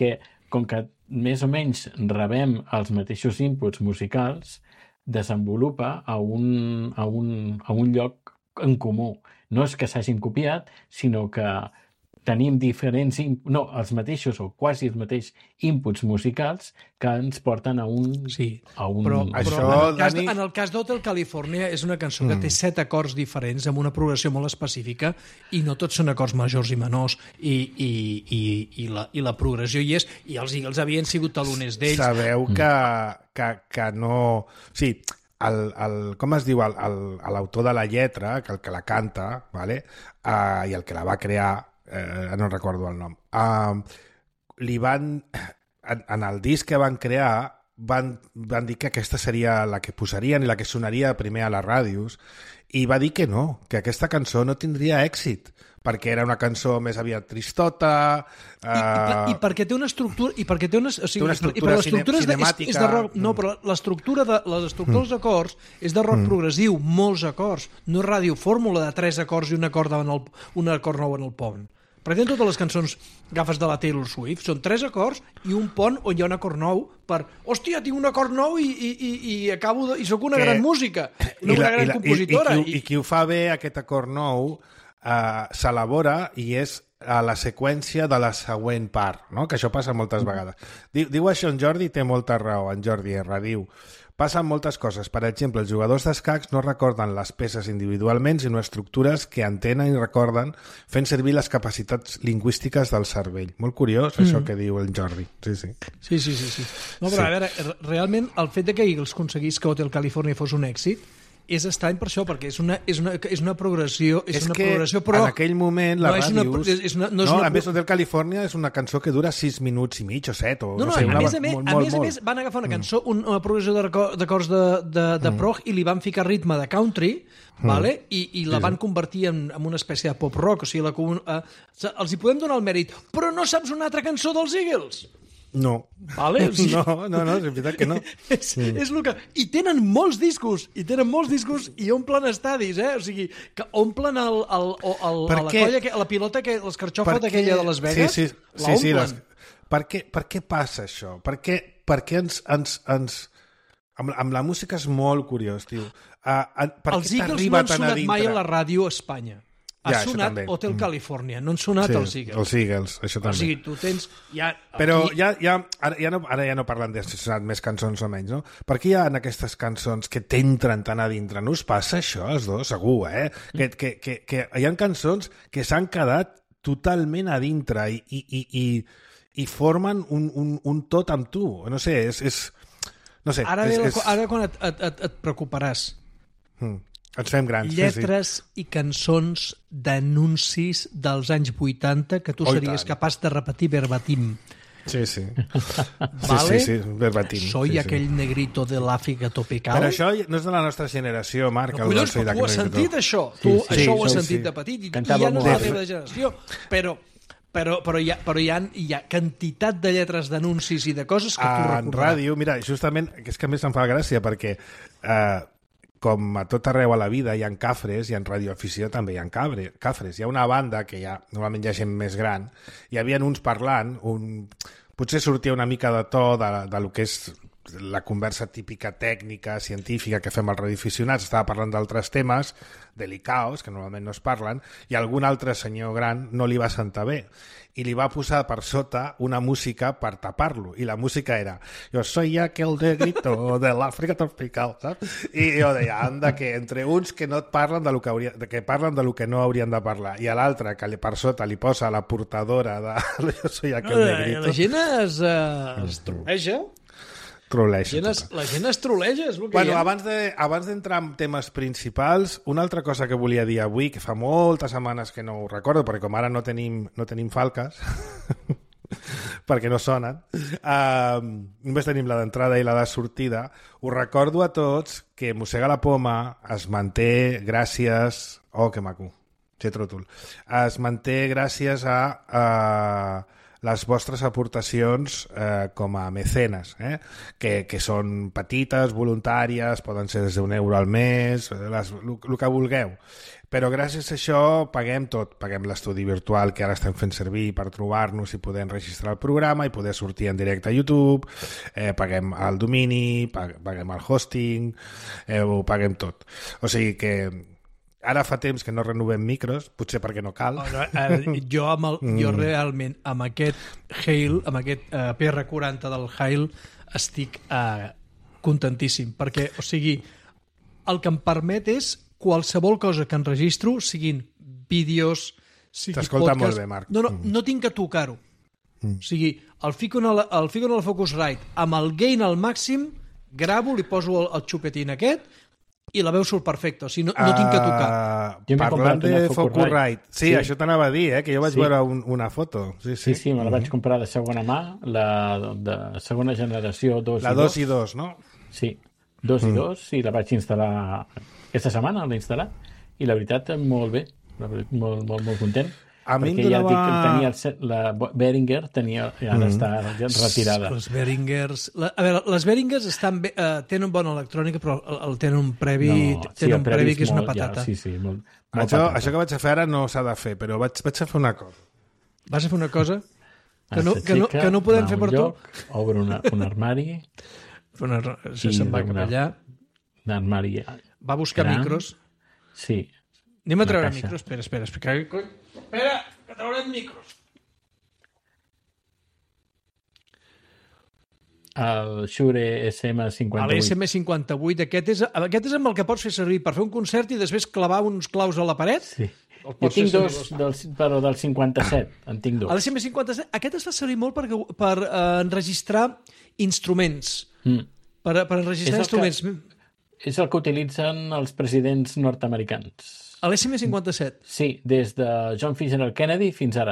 [SPEAKER 4] com que més o menys rebem els mateixos inputs musicals, desenvolupa a un, a un, a un lloc en comú. No és que s'hagin copiat, sinó que tenim diferents, no, els mateixos o quasi els mateixos inputs musicals que ens porten a un...
[SPEAKER 3] Sí,
[SPEAKER 4] a un...
[SPEAKER 3] però,
[SPEAKER 2] Això,
[SPEAKER 3] però en el cas,
[SPEAKER 2] Dani...
[SPEAKER 3] en el cas d'Hotel California és una cançó que mm. té set acords diferents amb una progressió molt específica i no tots són acords majors i menors i, i, i, i, la, i la progressió hi és i els Eagles havien sigut taloners d'ells.
[SPEAKER 2] Sabeu que, que, que no... Sí, el, el, com es diu, l'autor de la lletra, que el que la canta, vale? uh, i el que la va crear, eh, no recordo el nom, uh, li van, en, en el disc que van crear, van, van dir que aquesta seria la que posarien i la que sonaria primer a les ràdios, i va dir que no, que aquesta cançó no tindria èxit, perquè era una cançó més aviat tristota... Uh...
[SPEAKER 3] I, i, I perquè té una estructura... I perquè té una, o sigui,
[SPEAKER 2] té una estructura
[SPEAKER 3] i
[SPEAKER 2] cine, cinemàtica...
[SPEAKER 3] És, és de rock, no, però l'estructura de, les estructures mm. d'acords és de rock mm. progressiu, molts acords. No és radiofórmula de tres acords i un acord, en el, un acord nou en el pont. Per exemple, totes les cançons gafes de la Taylor Swift són tres acords i un pont on hi ha un acord nou per... Hòstia, tinc un acord nou i, i, i, i acabo de, i sóc una que... gran música, una,
[SPEAKER 2] I la,
[SPEAKER 3] una gran
[SPEAKER 2] i la,
[SPEAKER 3] compositora.
[SPEAKER 2] I, i, i, qui, I qui ho fa bé, aquest acord nou, uh, s'elabora i és a la seqüència de la següent part, no? Que això passa moltes vegades. Diu, diu això en Jordi, té molta raó, en Jordi R. Diu, passen moltes coses. Per exemple, els jugadors d'escacs no recorden les peces individualment, sinó estructures que entenen i recorden fent servir les capacitats lingüístiques del cervell. Molt curiós, mm. això que diu el Jordi. Sí, sí.
[SPEAKER 3] Sí, sí, sí, sí. No, però sí. A veure, realment, el fet de que Eagles aconseguís que Hotel California fos un èxit és estrany per això, perquè és una, és una, és una progressió, és, és una
[SPEAKER 2] que
[SPEAKER 3] progressió, però...
[SPEAKER 2] en aquell moment la
[SPEAKER 3] no
[SPEAKER 2] ràdios...
[SPEAKER 3] És una, és una, no, és
[SPEAKER 2] no
[SPEAKER 3] una...
[SPEAKER 2] a més, Hotel California és una cançó que dura sis minuts i mig o set, o
[SPEAKER 3] no, no,
[SPEAKER 2] no sé,
[SPEAKER 3] a
[SPEAKER 2] una,
[SPEAKER 3] més a més,
[SPEAKER 2] molt,
[SPEAKER 3] a
[SPEAKER 2] molt,
[SPEAKER 3] més, a
[SPEAKER 2] molt.
[SPEAKER 3] més van agafar una cançó, un, una progressió d'acords de, de, de
[SPEAKER 2] mm.
[SPEAKER 3] prog i li van ficar ritme de country, mm. vale? I, i la van convertir en, en una espècie de pop-rock, o sigui, la, uh, els hi podem donar el mèrit, però no saps una altra cançó dels Eagles?
[SPEAKER 2] No.
[SPEAKER 3] Vale? O sigui...
[SPEAKER 2] no, no, no, és veritat que no.
[SPEAKER 3] és, mm. és el que... I tenen molts discos, i tenen molts discos i omplen estadis, eh? O sigui, que omplen el, el, el, el, a la colla, que, la pilota, que, l'escarxofa d'aquella de Las Vegas,
[SPEAKER 2] sí, sí, sí, sí, les... per, què, per què passa això? Per què, per què ens... ens, ens... Amb, amb la música és molt curiós, tio. Uh, per
[SPEAKER 3] els
[SPEAKER 2] què
[SPEAKER 3] Eagles
[SPEAKER 2] t'arriba
[SPEAKER 3] no han
[SPEAKER 2] tan a
[SPEAKER 3] sonat
[SPEAKER 2] dintre?
[SPEAKER 3] mai a la ràdio a Espanya. Ha
[SPEAKER 2] ja,
[SPEAKER 3] sonat Hotel California, no han sonat
[SPEAKER 2] sí,
[SPEAKER 3] els Eagles.
[SPEAKER 2] Els Eagles, això també.
[SPEAKER 3] O sigui, tu tens... Ja,
[SPEAKER 2] Però
[SPEAKER 3] aquí...
[SPEAKER 2] ja, ja, ara, ja no, ara ja no parlen de si han sonat més cançons o menys, no? Per què hi ha en aquestes cançons que t'entren tan a dintre? No us passa això, els dos? Segur, eh? Que, que, que, que hi ha cançons que s'han quedat totalment a dintre i, i, i, i, i formen un, un, un tot amb tu. No sé, és... és no sé,
[SPEAKER 3] ara,
[SPEAKER 2] és,
[SPEAKER 3] la,
[SPEAKER 2] és...
[SPEAKER 3] ara quan et, et, et, et preocuparàs.
[SPEAKER 2] Mm. Ens fem grans.
[SPEAKER 3] Lletres
[SPEAKER 2] sí, sí.
[SPEAKER 3] i cançons d'anuncis dels anys vuitanta que tu
[SPEAKER 2] oh,
[SPEAKER 3] series capaç de repetir verbatim.
[SPEAKER 2] Sí, sí.
[SPEAKER 3] Vale?
[SPEAKER 2] Sí, sí, sí, verbatim.
[SPEAKER 3] Soy
[SPEAKER 2] sí,
[SPEAKER 3] aquell
[SPEAKER 2] sí.
[SPEAKER 3] negrito de l'Àfrica tropical.
[SPEAKER 2] Però això no és de la nostra generació, Marc.
[SPEAKER 3] No, collons, però tu has sentit això. Tu
[SPEAKER 2] sí, sí,
[SPEAKER 3] això
[SPEAKER 2] sí,
[SPEAKER 3] ho has
[SPEAKER 2] sí,
[SPEAKER 3] sentit
[SPEAKER 2] sí.
[SPEAKER 3] de petit i, i
[SPEAKER 4] Cantava
[SPEAKER 3] ja no és la
[SPEAKER 4] molt.
[SPEAKER 3] teva generació. Però, però, però, hi ha, però hi, ha, hi ha quantitat de lletres d'anuncis i de coses que tu recordaràs.
[SPEAKER 2] En ràdio, mira, justament, que és que a més em fa gràcia perquè eh, com a tot arreu a la vida hi ha cafres i en radioafició també hi ha cabre, cafres. Hi ha una banda que ja, normalment hi ha gent més gran, hi havia uns parlant, un... potser sortia una mica de to de, de lo que és la conversa típica tècnica, científica que fem als radioaficionats, estava parlant d'altres temes delicaos, que normalment no es parlen, i algun altre senyor gran no li va sentar bé i li va posar per sota una música per tapar-lo, i la música era yo soy aquel negrito de l'Àfrica tropical, saps? I jo deia, anda, que entre uns que no et parlen de lo que, hauria, de que parlen de lo que no haurien de parlar, i a l'altre que per sota li posa la portadora de yo soy aquel
[SPEAKER 3] no,
[SPEAKER 2] negrito.
[SPEAKER 3] La gent es, uh, es troleja.
[SPEAKER 2] Troleja,
[SPEAKER 3] la, gent es, la gent es troleja, és el que
[SPEAKER 2] bueno,
[SPEAKER 3] hi ha.
[SPEAKER 2] abans de, abans d'entrar en temes principals, una altra cosa que volia dir avui, que fa moltes setmanes que no ho recordo, perquè com ara no tenim, no tenim falques, perquè no sonen, uh, només tenim la d'entrada i la de sortida, us recordo a tots que Mossega la Poma es manté gràcies... Oh, que maco, Jethro Tull. Es manté gràcies a... a les vostres aportacions eh, com a mecenes, eh? que, que són petites, voluntàries, poden ser des d'un euro al mes, les, el, el que vulgueu. Però gràcies a això paguem tot. Paguem l'estudi virtual que ara estem fent servir per trobar-nos i poder enregistrar el programa i poder sortir en directe a YouTube, eh, paguem el domini, paguem el hosting, eh, ho paguem tot. O sigui que ara fa temps que no renovem micros, potser perquè no cal.
[SPEAKER 3] Oh, no, eh, jo, amb el, mm. jo realment amb aquest Hail, amb aquest eh, P R quaranta del Hail, estic eh, contentíssim, perquè, o sigui, el que em permet és qualsevol cosa que enregistro, siguin vídeos, sigui
[SPEAKER 2] t'escolta
[SPEAKER 3] podcast...
[SPEAKER 2] molt bé, Marc.
[SPEAKER 3] No, no, no tinc que tocar-ho. Mm. O sigui, el fico en el, el fico en el Focusrite amb el gain al màxim, gravo, li poso el, el xupetín aquest i la veu surt perfecta, o sigui, no, no tinc que tocar.
[SPEAKER 2] Uh, parlant de Focusrite, sí, sí, això t'anava a dir, eh, que jo vaig sí. veure un, una foto. Sí, sí,
[SPEAKER 4] sí, sí me la vaig comprar de segona mà, la de segona generació dos
[SPEAKER 2] la
[SPEAKER 4] i dos. La
[SPEAKER 2] dos i dos, no?
[SPEAKER 4] Sí, dos mm. i dos, i la vaig instal·lar aquesta setmana, l'he instal·lat, i la veritat, molt bé, molt, molt, molt content.
[SPEAKER 2] A mi
[SPEAKER 4] perquè
[SPEAKER 2] donava...
[SPEAKER 4] ja dic que tenia el, la Behringer tenia, ja mm. està ja retirada.
[SPEAKER 3] Les Behringers... La, a veure, les Behringers estan bé, uh, tenen bona electrònica, però el, el tenen un previ, no, tenen sí, un previ que és molt, una patata.
[SPEAKER 4] Ja, sí, sí, molt, molt
[SPEAKER 2] això,
[SPEAKER 4] patata.
[SPEAKER 2] Això que vaig a fer ara no s'ha de fer, però vaig, vaig a fer una cosa.
[SPEAKER 3] Vas a fer una cosa? Que no, que no, que no podem fer per lloc, tu?
[SPEAKER 4] Obre una, un armari...
[SPEAKER 3] Una, se se'n va cap allà.
[SPEAKER 4] Un armari...
[SPEAKER 3] Va a buscar gran, micros.
[SPEAKER 4] Sí.
[SPEAKER 3] Anem a treure micros. Espera, espera, espera. Espera, que traurem micros.
[SPEAKER 4] El Shure S M cinquanta-vuit.
[SPEAKER 3] L'S M cinquanta-vuit, aquest és, aquest és amb el que pots fer servir per fer un concert i després clavar uns claus a la paret?
[SPEAKER 4] Sí. Jo tinc dos, del, però del cinquanta-set, en tinc dos.
[SPEAKER 3] L'S M cinquanta-set, aquest es fa servir molt per, per uh, enregistrar instruments. Mm. Per, per enregistrar és instruments.
[SPEAKER 4] Que, és el que utilitzen els presidents nord-americans.
[SPEAKER 3] L'S M cinquanta-set?
[SPEAKER 4] Sí, des de John Fitzgerald Kennedy fins ara.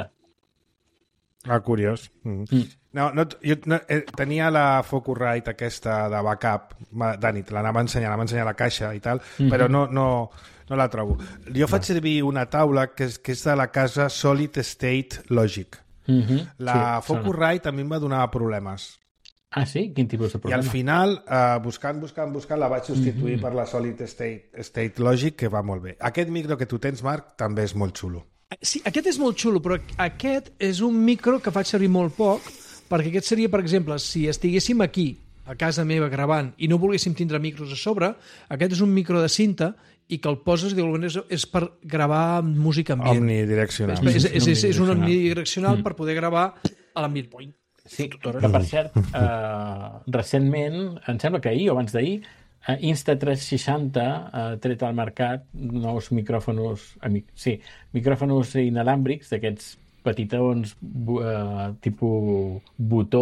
[SPEAKER 2] Ah, curiós. Mm. Mm. No, no, jo no, eh, tenia la Focusrite aquesta de backup, Dani, te l'anava a ensenyar, l'anava a ensenyar a la caixa i tal, mm-hmm. però no, no, no la trobo. Jo faig servir una taula que és, que és de la casa Solid State Logic. Mm-hmm. La sí, Focusrite a mi em va donar problemes.
[SPEAKER 4] Ah, sí? Quin tipus de problema?
[SPEAKER 2] I al final, eh, buscant, buscant, buscant, la vaig substituir mm-hmm. per la Solid State, State Logic, que va molt bé. Aquest micro que tu tens, Marc, també és molt xulo.
[SPEAKER 3] Sí, aquest és molt xulo, però aquest és un micro que faig servir molt poc, perquè aquest seria, per exemple, si estiguéssim aquí, a casa meva, gravant, i no volguéssim tindre micros a sobre, aquest és un micro de cinta i que el poses, d'alguna manera, és per gravar música ambient.
[SPEAKER 2] Omnidireccional.
[SPEAKER 3] És, és, és, és, és un omnidireccional mm. per poder gravar a l'ambient point.
[SPEAKER 4] Sí, que per cert, eh, recentment, em sembla que ahir o abans d'ahir, eh, Insta tres seixanta ha eh, tret al mercat nous micròfonos, eh, sí, micròfonos inalàmbrics, d'aquests petitons eh, tipus botó,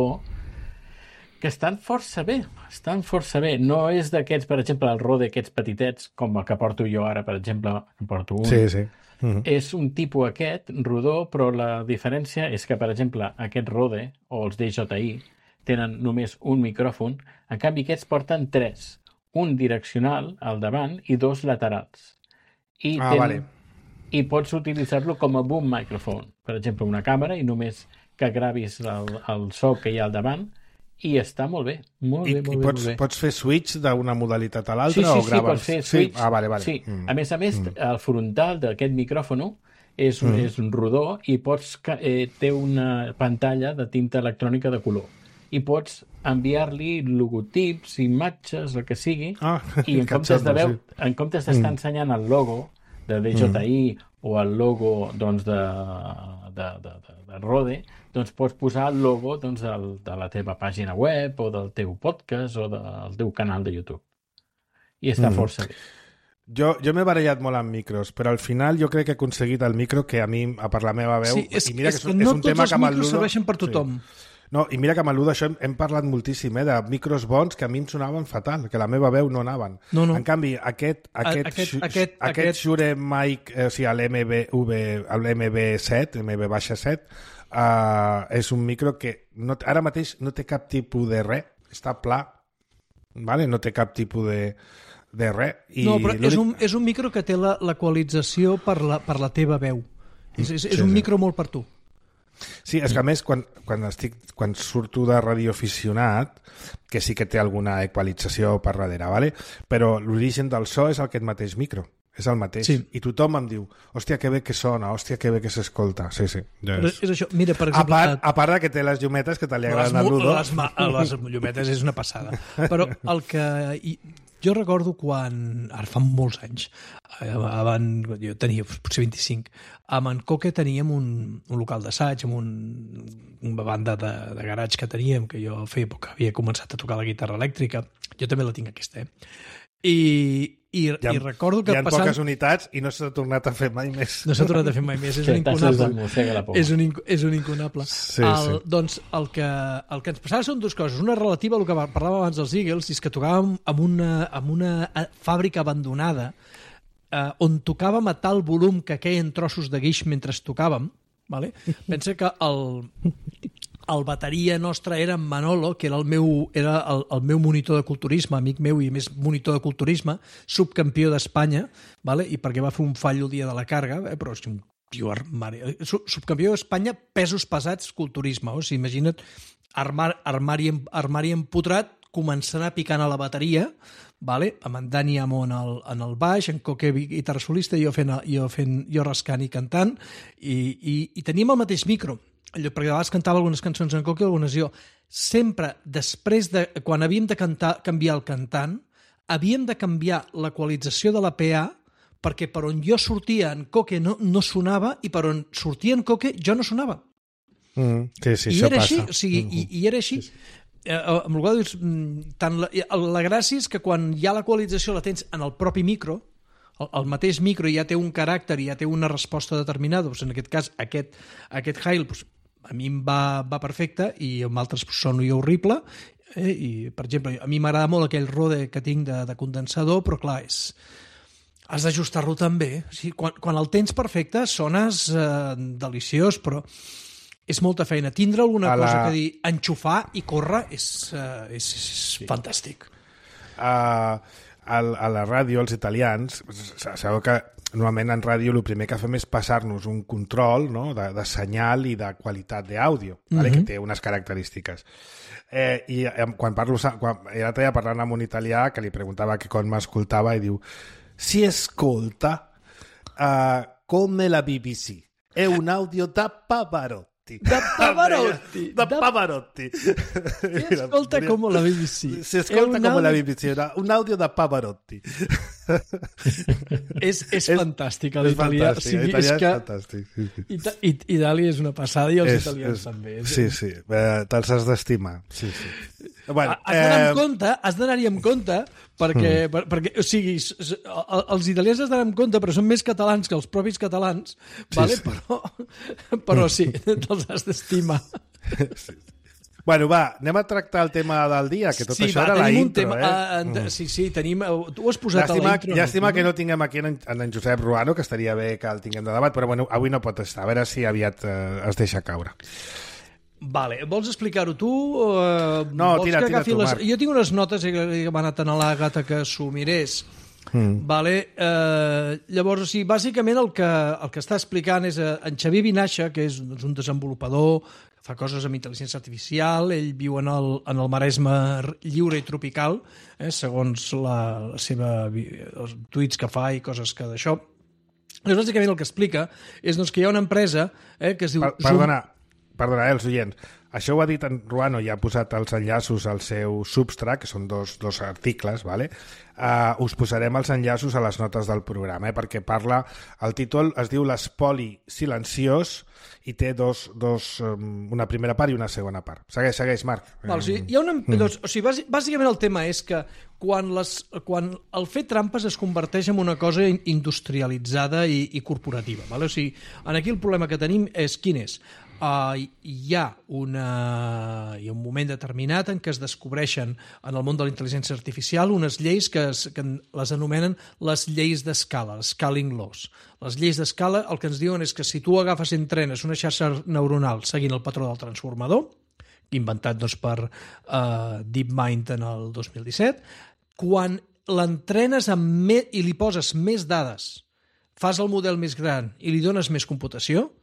[SPEAKER 4] que estan força bé, estan força bé. No és d'aquests, per exemple, el Rode, aquests petitets, com el que porto jo ara, per exemple, en porto un.
[SPEAKER 2] Sí, sí.
[SPEAKER 4] Uh-huh. És un tipus aquest, rodó, però la diferència és que, per exemple, aquest Rode o els D J I tenen només un micròfon, en canvi aquests porten tres, un direccional al davant i dos laterals. I,
[SPEAKER 2] ah,
[SPEAKER 4] tenen,
[SPEAKER 2] vale.
[SPEAKER 4] I pots utilitzar-lo com a boom microphone, per exemple, una càmera, i només que gravis el, el so que hi ha al davant, i està molt bé, molt
[SPEAKER 2] I,
[SPEAKER 4] bé, molt
[SPEAKER 2] i
[SPEAKER 4] bé,
[SPEAKER 2] pots,
[SPEAKER 4] molt bé.
[SPEAKER 2] pots fer switch d'una modalitat a l'altra?
[SPEAKER 4] Sí, sí,
[SPEAKER 2] o graves...
[SPEAKER 4] sí, pots fer switch.
[SPEAKER 2] Sí? Ah, vale, vale.
[SPEAKER 4] Sí.
[SPEAKER 2] Mm.
[SPEAKER 4] A més a més, mm. el frontal d'aquest micròfon és, mm. és un rodó i pots, eh, té una pantalla de tinta electrònica de color. I pots enviar-li logotips, imatges, el que sigui, ah, i en comptes de veu, sí. en comptes d'estar mm. ensenyant el logo de D J I mm. o el logo doncs, de, de, de, de, de Rode, doncs pots posar el logo doncs, del, de la teva pàgina web o del teu podcast o del teu canal de YouTube. I està mm. força bé.
[SPEAKER 2] Jo, jo m'he barallat molt amb micros, però al final jo crec que he aconseguit el micro que a mi, a per la meva veu...
[SPEAKER 3] Sí, és,
[SPEAKER 2] i mira
[SPEAKER 3] és
[SPEAKER 2] que és,
[SPEAKER 3] que no
[SPEAKER 2] és un
[SPEAKER 3] tots
[SPEAKER 2] tema
[SPEAKER 3] els
[SPEAKER 2] que
[SPEAKER 3] micros serveixen per tothom.
[SPEAKER 2] Sí. No, i mira que amb el d'això hem, hem parlat moltíssim, eh, de micros bons que a mi em sonaven fatal, que la meva veu no anaven.
[SPEAKER 3] No, no.
[SPEAKER 2] En canvi, aquest, aquest,
[SPEAKER 3] aquest,
[SPEAKER 2] aquest,
[SPEAKER 3] aquest,
[SPEAKER 2] aquest
[SPEAKER 3] aquest...
[SPEAKER 2] Shure Mic, eh, o sigui, l'M B set, M B set, uh, és un micro que no, ara mateix no té cap tipus de res, està pla, vale? No té cap tipus de, de res. I
[SPEAKER 3] no, però és un, és un micro que té l'equalització per, la, per la teva veu. És, és, és sí, un sí. micro molt per tu.
[SPEAKER 2] Sí, és que a més, quan, quan, estic, quan surto de radioaficionat, que sí que té alguna equalització per darrere, ¿vale? Però l'origen del so és el que et mateix micro. És el mateix.
[SPEAKER 3] Sí.
[SPEAKER 2] I tothom em diu, hòstia, que bé que sona, hòstia, que bé que s'escolta. Sí, sí. Ja
[SPEAKER 3] Però
[SPEAKER 2] és.
[SPEAKER 3] és això. Mira, per
[SPEAKER 2] A
[SPEAKER 3] exemple...
[SPEAKER 2] part, a part que té les llumetes que te li
[SPEAKER 3] les,
[SPEAKER 2] agraden al
[SPEAKER 3] mu-
[SPEAKER 2] Ludo.
[SPEAKER 3] les, ma- les llumetes és una passada. Però el que... I, jo recordo quan... Ara fa molts anys. eh, Abans, jo tenia potser vint-i-cinc. Amb en Coque teníem un, un local d'assaig, amb un, una banda de, de garatge que teníem, que jo feia poc havia començat a tocar la guitarra elèctrica. Jo també la tinc aquesta, eh? I, i,
[SPEAKER 2] Hi ha,
[SPEAKER 3] i recordo que
[SPEAKER 2] hi ha
[SPEAKER 3] passant...
[SPEAKER 2] poques unitats i no s'ha tornat a fer mai més.
[SPEAKER 3] No s'ha tornat a fer mai més, és un incunable. És un, inc- és un incunable.
[SPEAKER 2] Sí,
[SPEAKER 3] el,
[SPEAKER 2] sí.
[SPEAKER 3] Doncs el que, el que ens passava són dues coses. Una relativa al que parlàvem abans dels Eagles, és que tocàvem amb una, amb una fàbrica abandonada eh, on tocàvem a tal volum que queien trossos de guix mentre tocàvem. Vale? Pensa que el, el bateria nostre era en Manolo, que era el meu, era el, el meu monitor de culturisme, amic meu i més monitor de culturisme, subcampió d'Espanya, vale? I perquè va fer un fall el dia de la càrrega, eh? Però és un tio armari. Subcampió d'Espanya, pesos pesats, culturisme. O sigui, imagina't armar, armari, armari empotrat, començant a picant a la bateria, vale? Amb en Dani Amon al, en el baix, en Coque guitarra solista, jo, fent, jo, fent, jo rascant i cantant, i, i, i teníem el mateix micro. Allò, perquè de vegades cantava algunes cançons en Coque i algunes jo. Sempre, després de... Quan havíem de cantar, canviar el cantant, havíem de canviar l'equalització de la P A perquè per on jo sortia en Coque no, no sonava i per on sortia en Coque jo no sonava.
[SPEAKER 2] Mm, sí, sí,
[SPEAKER 3] I
[SPEAKER 2] això
[SPEAKER 3] era
[SPEAKER 2] passa.
[SPEAKER 3] així, o sigui, mm -hmm. i, i era així. Sí, sí. Eh, amb la qual dius, tant la, la gràcia és que quan hi ha l'equalització la tens en el propi micro, el, el mateix micro ja té un caràcter i ja té una resposta determinada, doncs en aquest cas aquest, aquest Hail doncs, a mi em va, va perfecte i amb altres doncs, sono jo horrible, eh? I per exemple, a mi m'agrada molt aquell Rode que tinc de, de condensador, però clar, és... has d'ajustar-lo també. O sigui, quan, quan el tens perfecte sones eh, deliciós, però és molta feina. Tindre alguna
[SPEAKER 2] A la...
[SPEAKER 3] cosa que dir, enxufar i córrer és, uh, és, és sí. fantàstic.
[SPEAKER 2] Uh, a, a la ràdio, els italians, sabeu que normalment en ràdio el primer que fem és passar-nos un control, no?, de, de senyal i de qualitat d'àudio, vale? Mm-hmm. Que té unes característiques. Eh, I eh, quan parlo... Quan, l'altre dia parlant amb un italià que li preguntava que com m'escoltava i diu si escolta uh, come la B B C, è un audio da Pavarotti.
[SPEAKER 3] Da Pavarotti.
[SPEAKER 2] Da Pavarotti.
[SPEAKER 3] Si ascolta come la B B C.
[SPEAKER 2] Si ascolta come la B B C, un audio da Pavarotti.
[SPEAKER 3] és, és fantàstic, l'italià.
[SPEAKER 2] És fantàstic, o sigui, l'italià és, és que... fantàstic. Sí, sí.
[SPEAKER 3] Ita I, Itàlia és una passada i els
[SPEAKER 2] és,
[SPEAKER 3] italians
[SPEAKER 2] és,
[SPEAKER 3] també.
[SPEAKER 2] Sí, sí, eh, te'ls has d'estimar. Sí, sí. Bueno,
[SPEAKER 3] has d'anar
[SPEAKER 2] eh...
[SPEAKER 3] amb compte, has d'anar-hi amb compte perquè, mm. per, perquè, o sigui, els italians has d'anar amb compte, però són més catalans que els propis catalans, sí, vale? Sí. Però, però sí, te'ls has d'estimar.
[SPEAKER 2] Sí. Bueno, va, anem a tractar el tema del dia, que tot
[SPEAKER 3] sí,
[SPEAKER 2] això
[SPEAKER 3] va,
[SPEAKER 2] era la intro,
[SPEAKER 3] tema,
[SPEAKER 2] eh?
[SPEAKER 3] Uh, mm. Sí, sí, tenim... Tu ho has posat
[SPEAKER 2] llàstima,
[SPEAKER 3] a la intro.
[SPEAKER 2] Llàstima no? que no tinguem aquí en, en, en Josep Ruano, que estaria bé que el tinguem de debat, però bueno, avui no pot estar. A veure si aviat eh, es deixa caure.
[SPEAKER 3] Vale, vols explicar-ho tu? Uh,
[SPEAKER 2] no, tira, tira tu,
[SPEAKER 3] les...
[SPEAKER 2] Marc.
[SPEAKER 3] Jo tinc unes notes que m'ha anat a l'Àgata que s'ho mirés. Mm. Vale, uh, llavors, o sigui, bàsicament el que, el que està explicant és uh, en Xavier Vinaixa, que és un desenvolupador, fa coses amb intel·ligència artificial, ell viu en el, en el Maresme lliure i tropical, eh, segons la, la seva, els tuits que fa i coses que d'això. Llavors, bàsicament el que explica és doncs, que hi ha una empresa eh, que es diu...
[SPEAKER 2] Per, perdona, perdona, eh, els oients. Això ho ha dit en Ruano i ha posat els enllaços al seu Substack, que són dos, dos articles, vale? Uh, us posarem els enllaços a les notes del programa, eh? Perquè parla... El títol es diu L'espoli silenciós i té dos, dos, um, una primera part i una segona part. Segueix, segueix, Marc.
[SPEAKER 3] Val, o sigui, hi ha una, mm. doncs, o sigui, bàsicament el tema és que quan, les, quan el fer trampes es converteix en una cosa industrialitzada i, i corporativa. Vale? O sigui, aquí el problema que tenim és quin és? Uh, hi ha una, hi ha un moment determinat en què es descobreixen en el món de la intel·ligència artificial unes lleis que, es, que les anomenen les lleis d'escala, scaling laws. Les lleis d'escala el que ens diuen és que si tu agafes i entrenes una xarxa neuronal seguint el patró del transformador, inventat doncs, per uh, DeepMind en el dos mil disset, quan l'entrenes amb me, i li poses més dades, fas el model més gran i li dones més computació,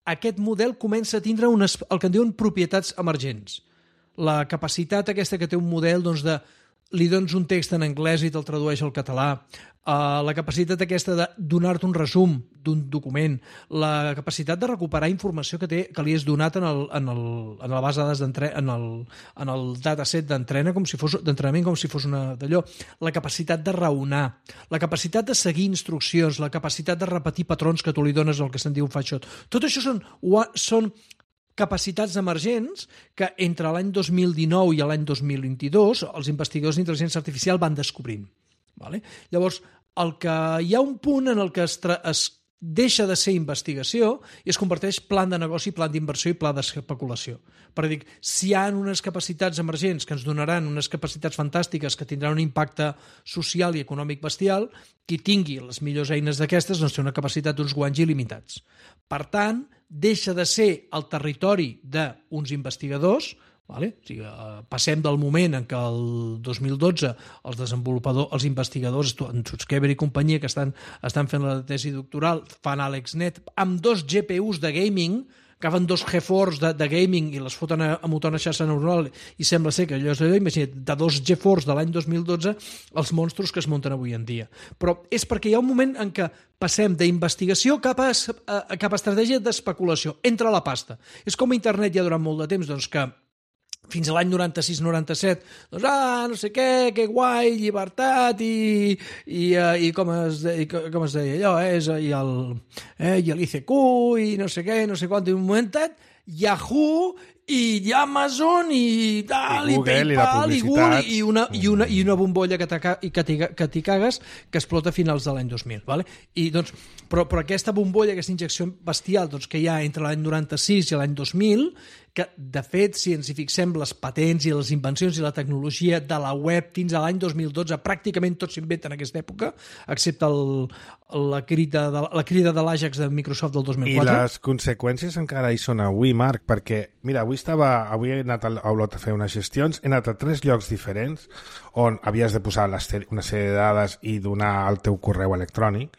[SPEAKER 3] aquest model comença a tindre unes, el que en diuen propietats emergents. La capacitat aquesta que té un model doncs, de li dones un text en anglès i te'l tradueix al català, uh, la capacitat aquesta de donar-te un resum d'un document, la capacitat de recuperar informació que té que li és donat en, el, en, el, en la base de dades en el, en el dataset d'entrena com si fos d'entrenament com si fos una d'allò, la capacitat de raonar, la capacitat de seguir instruccions, la capacitat de repetir patrons que tu li dones el que se'n diu un fatxot. Tot això són, són capacitats emergents que entre l'any dos mil dinou i l'any dos mil vint-i-dos els investigadors d'intel·ligència artificial van descobrint. Vale? Llavors, el que hi ha un punt en el que es, es deixa de ser investigació i es converteix plan de negoci, plan d'inversió i pla d'especulació. Per dir, si hi ha unes capacitats emergents que ens donaran unes capacitats fantàstiques que tindran un impacte social i econòmic bestial, qui tingui les millors eines d'aquestes doncs té una capacitat d'uns guanys il·limitats. Per tant, deixa de ser el territori d'uns investigadors, vale? O sigui, passem del moment en què el dos mil dotze els desenvolupadors, els investigadors, en Sutskever i companyia, que estan, estan fent la tesi doctoral, fan AlexNet amb dos G P Us de gaming, agafen dos GeForce de, de gaming i les foten a, a mutar una xarxa neuronal i sembla ser que allò és allò, imagina't, de dos GeForce de l'any dos mil dotze els monstres que es munten avui en dia. Però és perquè hi ha un moment en què passem d'investigació cap a, a, cap a estratègia d'especulació, entre la pasta. És com a internet ja durant molt de temps, doncs que fins a l'any noranta-sis noranta-set, doncs, ah, no sé què, que guai, llibertat i, i, i, com, es, i com es deia allò, eh, i, el, eh, i l'I C Q i no sé què, no sé quant, i un momentet, Yahoo i Amazon i tal, i, Google, i PayPal i, i Google i una, i una, i una bombolla que t'hi cagues que explota a finals de l'any dos mil. Vale? I, doncs, però, però aquesta bombolla, aquesta injecció bestial doncs, que hi ha entre l'any noranta-sis i l'any dos mil, que de fet, si ens hi fixem, les patents i les invencions i la tecnologia de la web fins a l'any dos mil dotze, pràcticament tot s'inventa en aquesta època, excepte el, la crida de, la crida de l'Ajax de Microsoft del dos mil quatre.
[SPEAKER 2] I les conseqüències encara hi són avui, Marc, perquè, mira, avui estava, avui he anat a Olot a fer unes gestions, he anat a tres llocs diferents on havies de posar una sèrie de dades i donar el teu correu electrònic,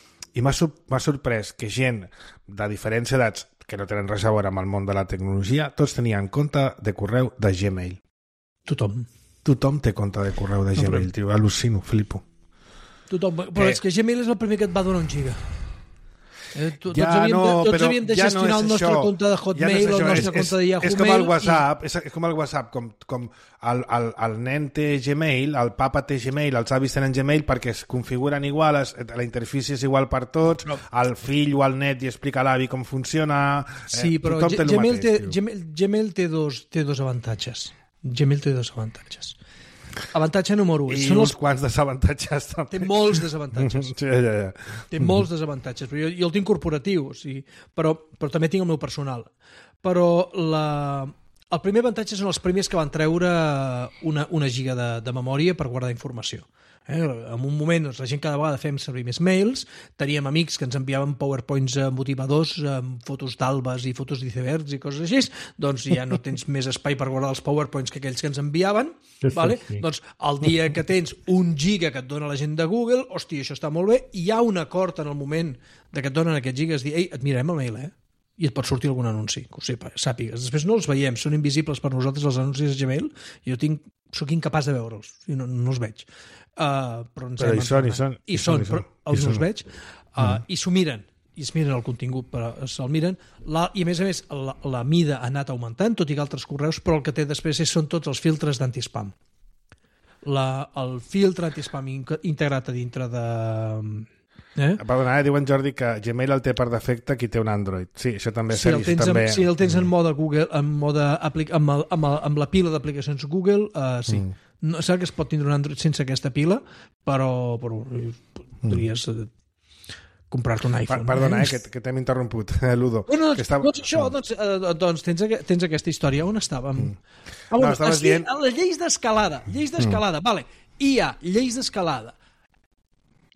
[SPEAKER 2] i m'ha sorprès que gent de diferents edats que no tenen res a veure amb el món de la tecnologia, tots tenien compte de correu de Gmail.
[SPEAKER 3] Tothom.
[SPEAKER 2] Tothom té compte de correu de Gmail, tio. Al·lucino, flipo.
[SPEAKER 3] Tothom. Però eh... és que Gmail és el primer que et va donar un giga. Eh, tots
[SPEAKER 2] ja,
[SPEAKER 3] havíem
[SPEAKER 2] no,
[SPEAKER 3] de, tots
[SPEAKER 2] però
[SPEAKER 3] havíem de
[SPEAKER 2] ja
[SPEAKER 3] gestionar
[SPEAKER 2] no
[SPEAKER 3] el nostre
[SPEAKER 2] això.
[SPEAKER 3] compte de Hotmail,
[SPEAKER 2] ja no
[SPEAKER 3] el nostre
[SPEAKER 2] és,
[SPEAKER 3] compte de Yahoo
[SPEAKER 2] és com el WhatsApp,
[SPEAKER 3] i...
[SPEAKER 2] és, és com el WhatsApp, com, com el, el, el nen té Gmail, el papa té Gmail, els avis tenen Gmail perquè es configuren igual, es, la interfície és igual per tots, no. El fill o el net i explica a l'avi com funciona...
[SPEAKER 3] Sí,
[SPEAKER 2] eh,
[SPEAKER 3] però
[SPEAKER 2] té
[SPEAKER 3] Gmail,
[SPEAKER 2] mateix,
[SPEAKER 3] té, Gmail, Gmail té, dos, té dos avantatges. Gmail té dos avantatges. Avantatge número un.
[SPEAKER 2] I
[SPEAKER 3] són
[SPEAKER 2] uns
[SPEAKER 3] els...
[SPEAKER 2] quants desavantatges també.
[SPEAKER 3] Té molts desavantatges.
[SPEAKER 2] Sí, ja, ja.
[SPEAKER 3] Té molts desavantatges. Però jo, jo el tinc corporatiu, o sigui, però, però també tinc el meu personal. Però la... el primer avantatge són els primers que van treure una, una giga de, de memòria per guardar informació. Eh? En un moment, doncs, la gent cada vegada fem servir més mails, teníem amics que ens enviaven powerpoints motivadors amb fotos d'albes i fotos d'icebergs i coses així, doncs ja no tens més espai per guardar els powerpoints que aquells que ens enviaven, sí, vale? Sí. Doncs el dia que tens un giga que et dona la gent de Google, hòstia, això està molt bé, i hi ha un acord en el moment de que et donen aquests gigas, dir, ei, et mirarem el mail, eh? I et pot sortir algun anunci, que ho sàpigues. Després no els veiem, són invisibles per nosaltres els anuncis de Gmail, i jo tinc, soc incapaç de veure'ls, no, no els veig. Uh, però ens
[SPEAKER 2] però hi són, hi són.
[SPEAKER 3] I són, però els no els veig, uh, mm. i s'ho miren, i es miren el contingut, però se'l miren, la, i a més a més la, la mida ha anat augmentant, tot i que altres correus, però el que té després és, són tots els filtres d'antispam. La, el filtre antispam integrat a dintre de... Eh?
[SPEAKER 2] Perdona, eh? Diuen Jordi que Gmail el té per defecte qui té un Android. Sí, això també és
[SPEAKER 3] si el tens,
[SPEAKER 2] també...
[SPEAKER 3] en, si el tens en mode Google, en mode aplic, amb, el, amb, el, amb la pila d'aplicacions Google, uh, sí. Mm. No, sap que es pot tindre un Android sense aquesta pila, però, però podries mm. comprar-te un iPhone.
[SPEAKER 2] Pa, perdona, eh, eh que, que t'hem interromput, eh, Ludo.
[SPEAKER 3] Bueno, doncs,
[SPEAKER 2] que estava...
[SPEAKER 3] doncs això, doncs, eh, doncs tens, tens aquesta història. On estàvem? Mm. Ah, bueno,
[SPEAKER 2] no, estaves dient...
[SPEAKER 3] Les lleis d'escalada. Lleis d'escalada, mm. vale. I hi ha lleis d'escalada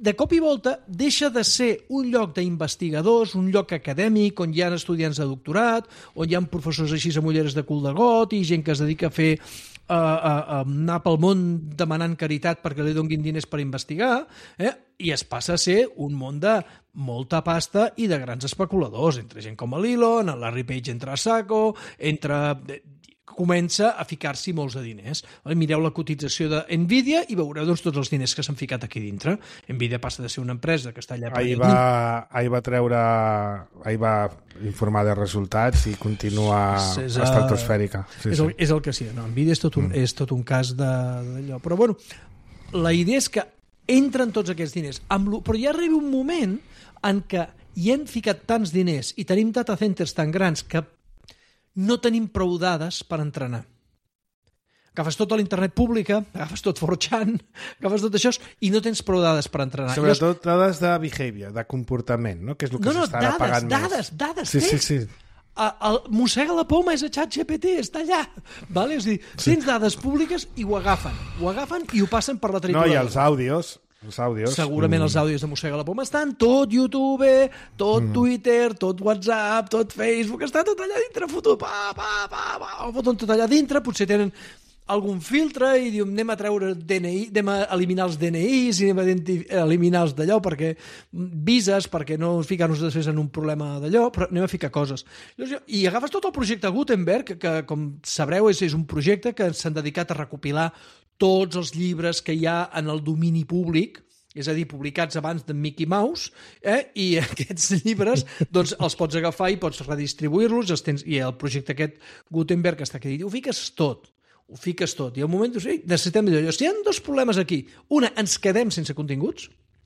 [SPEAKER 3] de cop i volta deixa de ser un lloc d'investigadors, un lloc acadèmic on hi ha estudiants de doctorat, on hi ha professors així amb ulleres de cul de got i gent que es dedica a fer a, a, a anar pel món demanant caritat perquè li donguin diners per investigar, eh? I es passa a ser un món de molta pasta i de grans especuladors, entre gent com l'Elon, el Larry Page entra a saco, entre... comença a ficar-s'hi molts de diners. Mireu la cotització de Nvidia i veureu doncs, tots els diners que s'han ficat aquí dintre. Nvidia passa de ser una empresa que està allà...
[SPEAKER 2] Ahir va, ahir va treure... Ahir va informar de resultats i continua
[SPEAKER 3] és,
[SPEAKER 2] estratosfèrica. Sí,
[SPEAKER 3] és, el,
[SPEAKER 2] sí.
[SPEAKER 3] és el que sí. No, Nvidia és tot un, mm. és tot un cas d'allò. Però, bueno, la idea és que entren tots aquests diners. Amb lo, però ja arriba un moment en què hi han ficat tants diners i tenim data centers tan grans que no tenim prou dades per entrenar. Agafes tota l'internet pública, agafes tot four chan, agafes tot això i no tens prou dades per entrenar.
[SPEAKER 2] Sobretot dades de behavior, de comportament, no? Que és el que
[SPEAKER 3] no, no,
[SPEAKER 2] s'està
[SPEAKER 3] dades,
[SPEAKER 2] apagant
[SPEAKER 3] dades,
[SPEAKER 2] més.
[SPEAKER 3] dades,
[SPEAKER 2] sí,
[SPEAKER 3] tens.
[SPEAKER 2] Sí, sí.
[SPEAKER 3] A, el, mossega la poma és a ChatGPT, està allà. Vale? És a dir, tens dades públiques i ho agafen. Ho agafen i ho passen per la trituradora.
[SPEAKER 2] No, i els àudios... Els àudios.
[SPEAKER 3] Segurament mm. els àudios de Mossega la Poma estan tot YouTube, tot mm. Twitter, tot WhatsApp, tot Facebook, està tot allà dintre, fotut, pa, pa, pa, pa, ho foten tot allà dintre, potser tenen algun filtre i diuen anem a treure D N I, anem a eliminar els D N Is i anem a eliminar els d'allò perquè vises, perquè no ficar-nos després en un problema d'allò, però anem a ficar coses. I agafes tot el projecte Gutenberg, que com sabreu és, és un projecte que s'han dedicat a recopilar tots els llibres que hi ha en el domini públic, és a dir, publicats abans de Mickey Mouse, eh? I aquests llibres doncs, els pots agafar i pots redistribuir-los, els tens... i el projecte aquest Gutenberg està aquí, ho fiques tot, ho fiques tot, i al moment dius, ei, necessitem millor. Si hi ha dos problemes aquí, una, ens quedem sense continguts,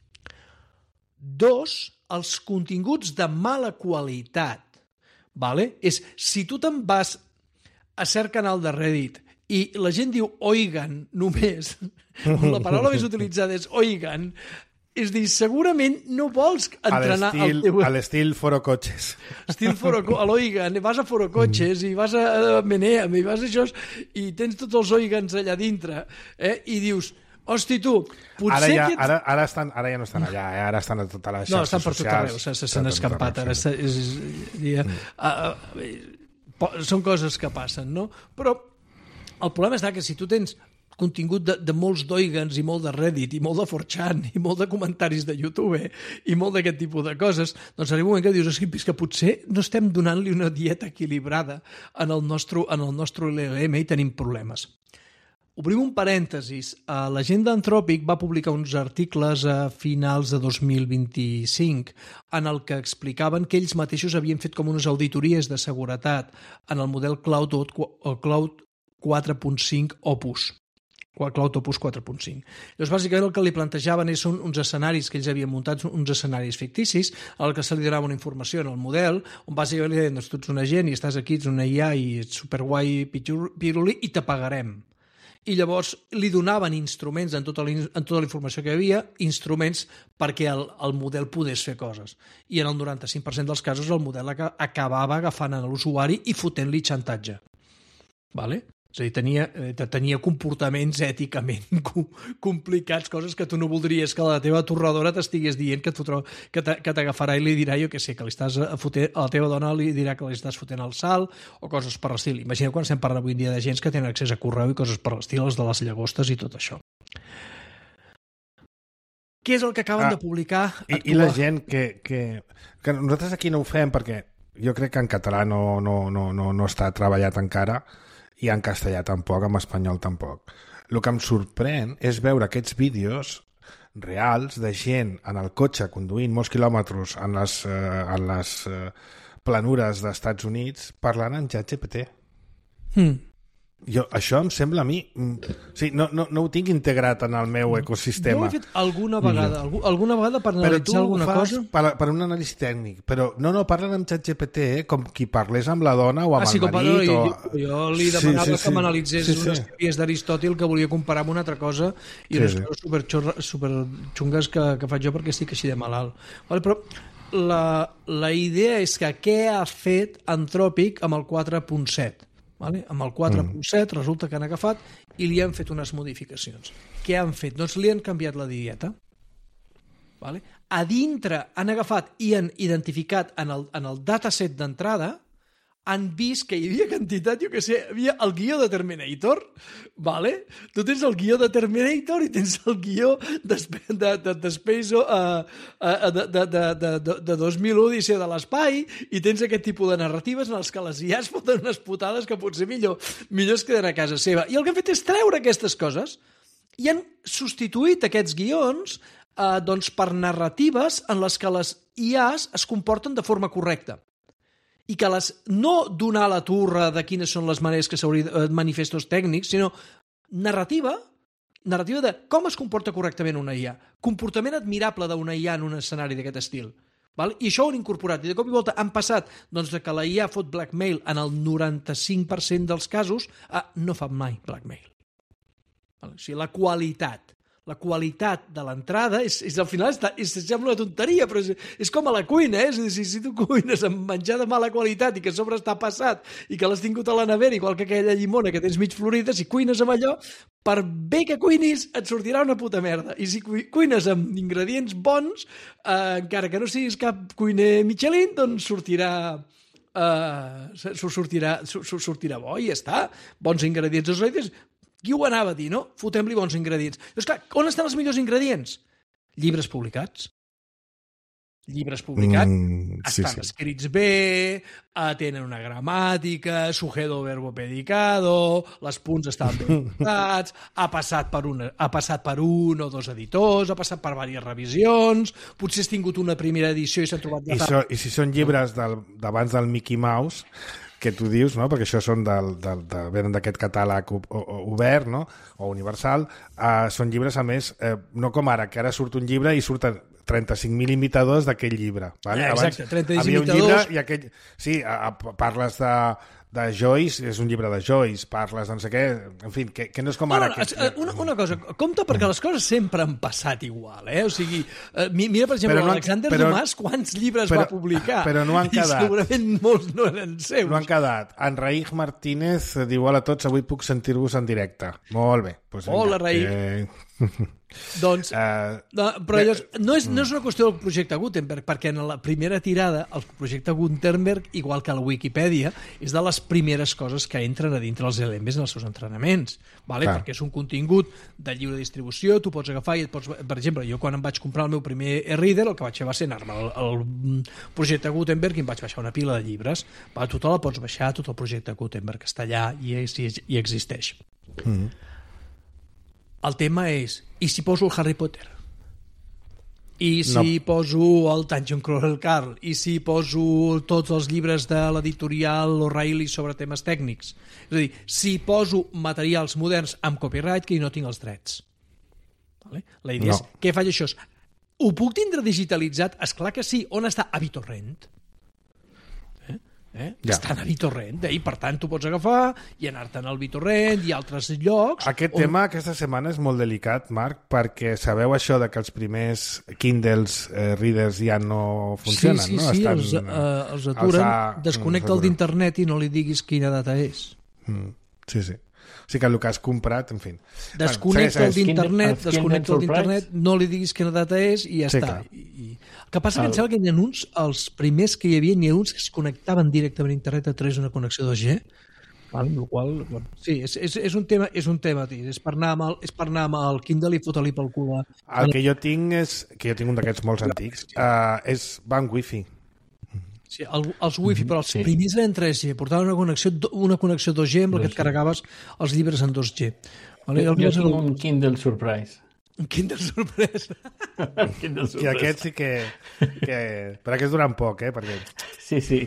[SPEAKER 3] dos, els continguts de mala qualitat, vale? És, si tu te'n vas a cert canal de Reddit i la gent diu oigan només, la paraula més utilitzada és oigan, és dir, segurament no vols entrenar el teu...
[SPEAKER 2] A l'estil Forocoches.
[SPEAKER 3] Estil Forocoches, a l'oigan, vas a Forocoches mm. i vas a Meneam i vas a això, i tens tots els oigans allà dintre, eh? I dius, hosti tu, potser...
[SPEAKER 2] Ara ja,
[SPEAKER 3] que...
[SPEAKER 2] ara, ara, estan, ara ja no estan allà, eh? Ara estan a totes les xarxes socials.
[SPEAKER 3] No, estan per tot arreu, s'han escampat, ara és, és, és, mm. uh, uh, són coses que passen, no? Però el problema està que si tu tens contingut de, de molts d'oigans i molt de Reddit i molt de four chan i molt de comentaris de YouTube i molt d'aquest tipus de coses, doncs arriba un moment que dius és que potser no estem donant-li una dieta equilibrada en el nostre, en el nostre L L M i tenim problemes. Obrim un parèntesis. La gent d'Anthropic va publicar uns articles a finals de dos mil vint-i-cinc en el que explicaven que ells mateixos havien fet com unes auditories de seguretat en el model Cloud, o Cloud quatre punt cinc Opus. Cloud Opus quatre punt cinc. Llavors, bàsicament, el que li plantejaven són uns escenaris que ells havien muntat, uns escenaris ficticis, al que se li donava una informació en el model, on bàsicament li deien, doncs, tu ets un agent i estàs aquí, ets una I A i ets superguai piruli i te pagarem. I llavors li donaven instruments en tota la, en tota la informació que hi havia, instruments perquè el, el model pogués fer coses. I en el noranta-cinc per cent dels casos el model acabava agafant a l'usuari i fotent-li xantatge. Vale? És a dir, tenia, tenia comportaments èticament complicats, coses que tu no voldries que la teva torradora t'estigués dient que, que t'agafarà i li dirà, jo què sé, que li estàs fotent, a la teva dona li dirà que li estàs fotent el sal o coses per l'estil. Imagineu quan estem parlant avui en dia de gens que tenen accés a correu i coses per l'estil, els de les llagostes i tot això. Què és el que acaben ah, de publicar?
[SPEAKER 2] I, I la gent que, que, que... Nosaltres aquí no ho fem perquè jo crec que en català no, no, no, no, no està treballat encara, i en castellà tampoc, en espanyol tampoc. El que em sorprèn és veure aquests vídeos reals de gent en el cotxe conduint molts quilòmetres en les, eh, en les eh, planures d'Estats Units parlant en ChatGPT.
[SPEAKER 3] Hmm.
[SPEAKER 2] Jo, això em sembla a mi... Sí, no, no, no ho tinc integrat en el meu ecosistema.
[SPEAKER 3] Jo ho he fet alguna vegada, no. alguna vegada per analitzar alguna cosa.
[SPEAKER 2] Per, per un anàlisi tècnic, però no, no, parlen amb ChatGPT eh, com qui parlés amb la dona o amb ah, sí, el marit.
[SPEAKER 3] Parlo,
[SPEAKER 2] o...
[SPEAKER 3] jo, jo li demanava sí, sí, sí. que m'analitzés sí, sí. unes teories d'Aristòtil que volia comparar amb una altra cosa i sí, unes sí. coses super, super xungues que, que faig jo perquè estic així de malalt. Vale, però la, la idea és que què ha fet Anthropic amb el quatre punt set? Vale? Amb el quatre punt set mm. resulta que han agafat i li han fet unes modificacions. Què han fet? Doncs li han canviat la dieta. Vale? A dintre han agafat i han identificat en el, en el dataset d'entrada, han vist que hi havia quantitat, jo què sé, havia el guió de Terminator, vale? Tu tens el guió de Terminator i tens el guió de, de, de, de Space uh, uh, de, de, de, de, de, de dos mil u Odissea de l'Espai i tens aquest tipus de narratives en els que les I As foten unes putades que potser millor, millor es queden a casa seva. I el que han fet és treure aquestes coses i han substituït aquests guions eh, doncs per narratives en les que les I As es comporten de forma correcta i que les no donar la turra de quines són les maneres que s'haurien eh, manifestos tècnics, sinó narrativa, narrativa de com es comporta correctament una I A, comportament admirable d'una I A en un escenari d'aquest estil. Val? I això ho han incorporat, i de cop i volta han passat doncs, de que la I A fot blackmail en el noranta-cinc per cent dels casos a no fa mai blackmail. Val? O sigui, la qualitat la qualitat de l'entrada és, és al final està, és, sembla una tonteria, però és, és com a la cuina, eh? És a dir, si tu cuines amb menjar de mala qualitat i que a sobre està passat i que l'has tingut a la nevera, igual que aquella llimona que tens mig florida, si cuines amb allò, per bé que cuinis, et sortirà una puta merda. I si cuines amb ingredients bons, eh, encara que no siguis cap cuiner Michelin, doncs sortirà... Uh, sortirà, sortirà bo i ja està. Bons ingredients. Els qui ho anava a dir, no? Fotem-li bons ingredients. Doncs clar, on estan els millors ingredients? Llibres publicats. Llibres publicats
[SPEAKER 2] mm, sí,
[SPEAKER 3] estan
[SPEAKER 2] sí.
[SPEAKER 3] escrits bé, tenen una gramàtica, sujeto verbo predicado, les punts estan ben posats, ha passat per una, ha passat per un o dos editors, ha passat per diverses revisions, potser has tingut una primera edició i s'han trobat...
[SPEAKER 2] I, so, I si són llibres del, d'abans del Mickey Mouse, que tu dius, no? Perquè això són del, del, de, venen d'aquest catàleg obert, no? O universal, uh, són llibres, a més, eh, no com ara, que ara surt un llibre i surten trenta-cinc mil imitadors d'aquell llibre. Vale?
[SPEAKER 3] Eh, exacte, trenta-cinc
[SPEAKER 2] havia un
[SPEAKER 3] imitadors...
[SPEAKER 2] llibre i aquell... Sí, a, a, parles de, de Joyce, és un llibre de Joyce, parles de no sé què... En fi, que, que no és com
[SPEAKER 3] no,
[SPEAKER 2] ara...
[SPEAKER 3] No,
[SPEAKER 2] que...
[SPEAKER 3] una, una cosa, compte perquè les coses sempre han passat igual, eh? O sigui, eh, mira, per exemple, no l'Alexander però, Dumas quants llibres
[SPEAKER 2] però,
[SPEAKER 3] va publicar?
[SPEAKER 2] Però no han quedat.
[SPEAKER 3] I segurament molts no eren seus.
[SPEAKER 2] No han quedat. En Raig Martínez diu: hola a tots, avui puc sentir-vos en directe. Molt bé. Pues
[SPEAKER 3] hola, Raig.
[SPEAKER 2] Que...
[SPEAKER 3] Doncs,
[SPEAKER 2] uh,
[SPEAKER 3] no, però allò, no, és, no és una qüestió del projecte Gutenberg, perquè en la primera tirada el projecte Gutenberg, igual que la Wikipedia, és de les primeres coses que entren a dintre els L M S en els seus entrenaments, vale? Perquè és un contingut de lliure distribució, tu pots agafar i et pots... Per exemple, jo quan em vaig comprar el meu primer e-reader, el que vaig fer va ser anar-me al, al projecte Gutenberg i em vaig baixar una pila de llibres. Va, tu te la pots baixar, tot el projecte Gutenberg està allà i, i, i existeix. Mm. El tema és, i si poso el Harry Potter? I si no. poso el Dungeon Crawler Carl? I si poso tots els llibres de l'editorial O'Reilly sobre temes tècnics? És a dir, si poso materials moderns amb copyright que no tinc els drets. Vale? La idea no. és, què faig això? Ho puc tindre digitalitzat? Esclar que sí. On està? A BitTorrent. Eh? Ja. Estan a BitTorrent, eh? I per tant tu pots agafar i anar-te'n al BitTorrent i altres llocs.
[SPEAKER 2] Aquest
[SPEAKER 3] on...
[SPEAKER 2] tema aquesta setmana és molt delicat, Marc, perquè sabeu això de que els primers Kindles eh, readers ja no funcionen,
[SPEAKER 3] sí, sí,
[SPEAKER 2] no?
[SPEAKER 3] Sí,
[SPEAKER 2] Estan,
[SPEAKER 3] els, uh, els aturen, els ha... desconnecta el d'internet i no li diguis quina data és.
[SPEAKER 2] Mm, sí, sí. O sigui que el que has comprat, en fi...
[SPEAKER 3] Desconnecta bueno, el d'internet, desconnecta el d'internet, no li diguis quina data és i ja sí, està. I, i... El que passa el... que em sembla que hi ha uns, els primers que hi havia, n'hi ha uns que es connectaven directament a internet a través d'una connexió dos G, amb el qual, bueno, sí, és, és, és un tema, és un tema, tio. És per anar amb el, és per anar amb el Kindle i fotre-li pel cul.
[SPEAKER 2] El que jo tinc és, que jo tinc un d'aquests molts antics, uh, és va amb wifi.
[SPEAKER 3] Sí, el, els wifi, però els sí. primers eren tres G, portaven una connexió, una connexió dos G amb la que et carregaves els llibres en dos G. Vale?
[SPEAKER 4] Jo, jo tinc un Kindle Surprise.
[SPEAKER 3] Un Kindle Surprise.
[SPEAKER 4] Kindle Surprise.
[SPEAKER 2] I aquest sí que... que... Però aquest duran poc, eh? Perquè...
[SPEAKER 4] Sí, sí.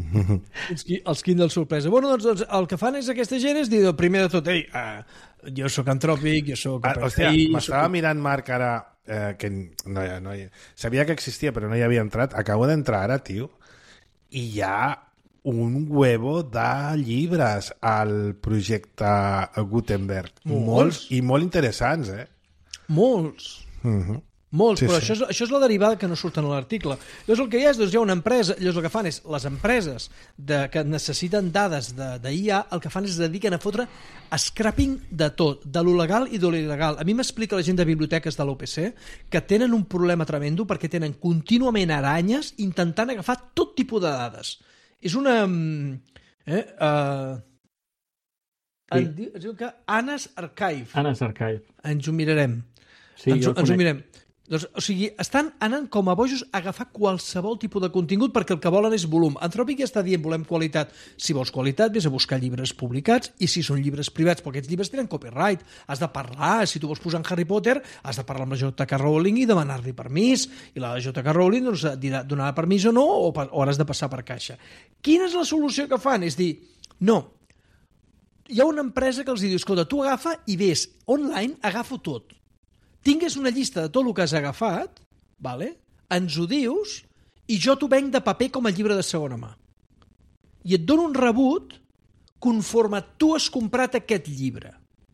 [SPEAKER 3] Els Kindle Surprise. Bueno, doncs, doncs el que fan és aquesta gent és dir, primer de tot, ei, uh, jo sóc antròpic, jo sóc...
[SPEAKER 2] Ah, hòstia, m'estava soc... mirant, Marc, ara, eh, que no, no, sabia que existia, però no hi havia entrat. Acabo d'entrar ara, tio, i hi ha un huevo de llibres al projecte Gutenberg. Molts. Molts i molt interessants, eh?
[SPEAKER 3] Molts.
[SPEAKER 2] Uh-huh.
[SPEAKER 3] Molts,
[SPEAKER 2] Sí,
[SPEAKER 3] però
[SPEAKER 2] sí.
[SPEAKER 3] això és, això és la derivada que no surten a l'article. Llavors el que hi ha és, doncs, hi ha una empresa, llavors el que fan és, les empreses de, que necessiten dades d'I A, el que fan és es dediquen a fotre scrapping de tot, de lo legal i de lo il·legal. A mi m'explica la gent de biblioteques de l'O P C que tenen un problema tremendo perquè tenen contínuament aranyes intentant agafar tot tipus de dades. És una... Eh, uh,
[SPEAKER 4] Sí.
[SPEAKER 3] en diu, es diu que Anna's Archive.
[SPEAKER 4] Anna's Archive.
[SPEAKER 3] Ens ho mirarem.
[SPEAKER 4] Sí,
[SPEAKER 3] ens,
[SPEAKER 4] jo
[SPEAKER 3] ho-
[SPEAKER 4] el
[SPEAKER 3] ens ho
[SPEAKER 4] conec.
[SPEAKER 3] mirem. Doncs, o sigui, estan anant com a bojos a agafar qualsevol tipus de contingut perquè el que volen és volum. Anthropic ja està dient volem qualitat. Si vols qualitat, vés a buscar llibres publicats, i si són llibres privats, perquè aquests llibres tenen copyright, has de parlar. Si tu vols posar en Harry Potter, has de parlar amb la J K Rowling i demanar-li permís, i la J K Rowling doncs, dirà donarà permís o no, o, pa- o has de passar per caixa. Quina és la solució que fan? És dir, no, hi ha una empresa que els diu, escolta, tu agafa i ves online, agafo tot. Tingues una llista de tot el que has agafat, vale? Ens ho dius, i jo t'ho venc de paper com a llibre de segona mà. I et dono un rebut conforme tu has comprat aquest llibre.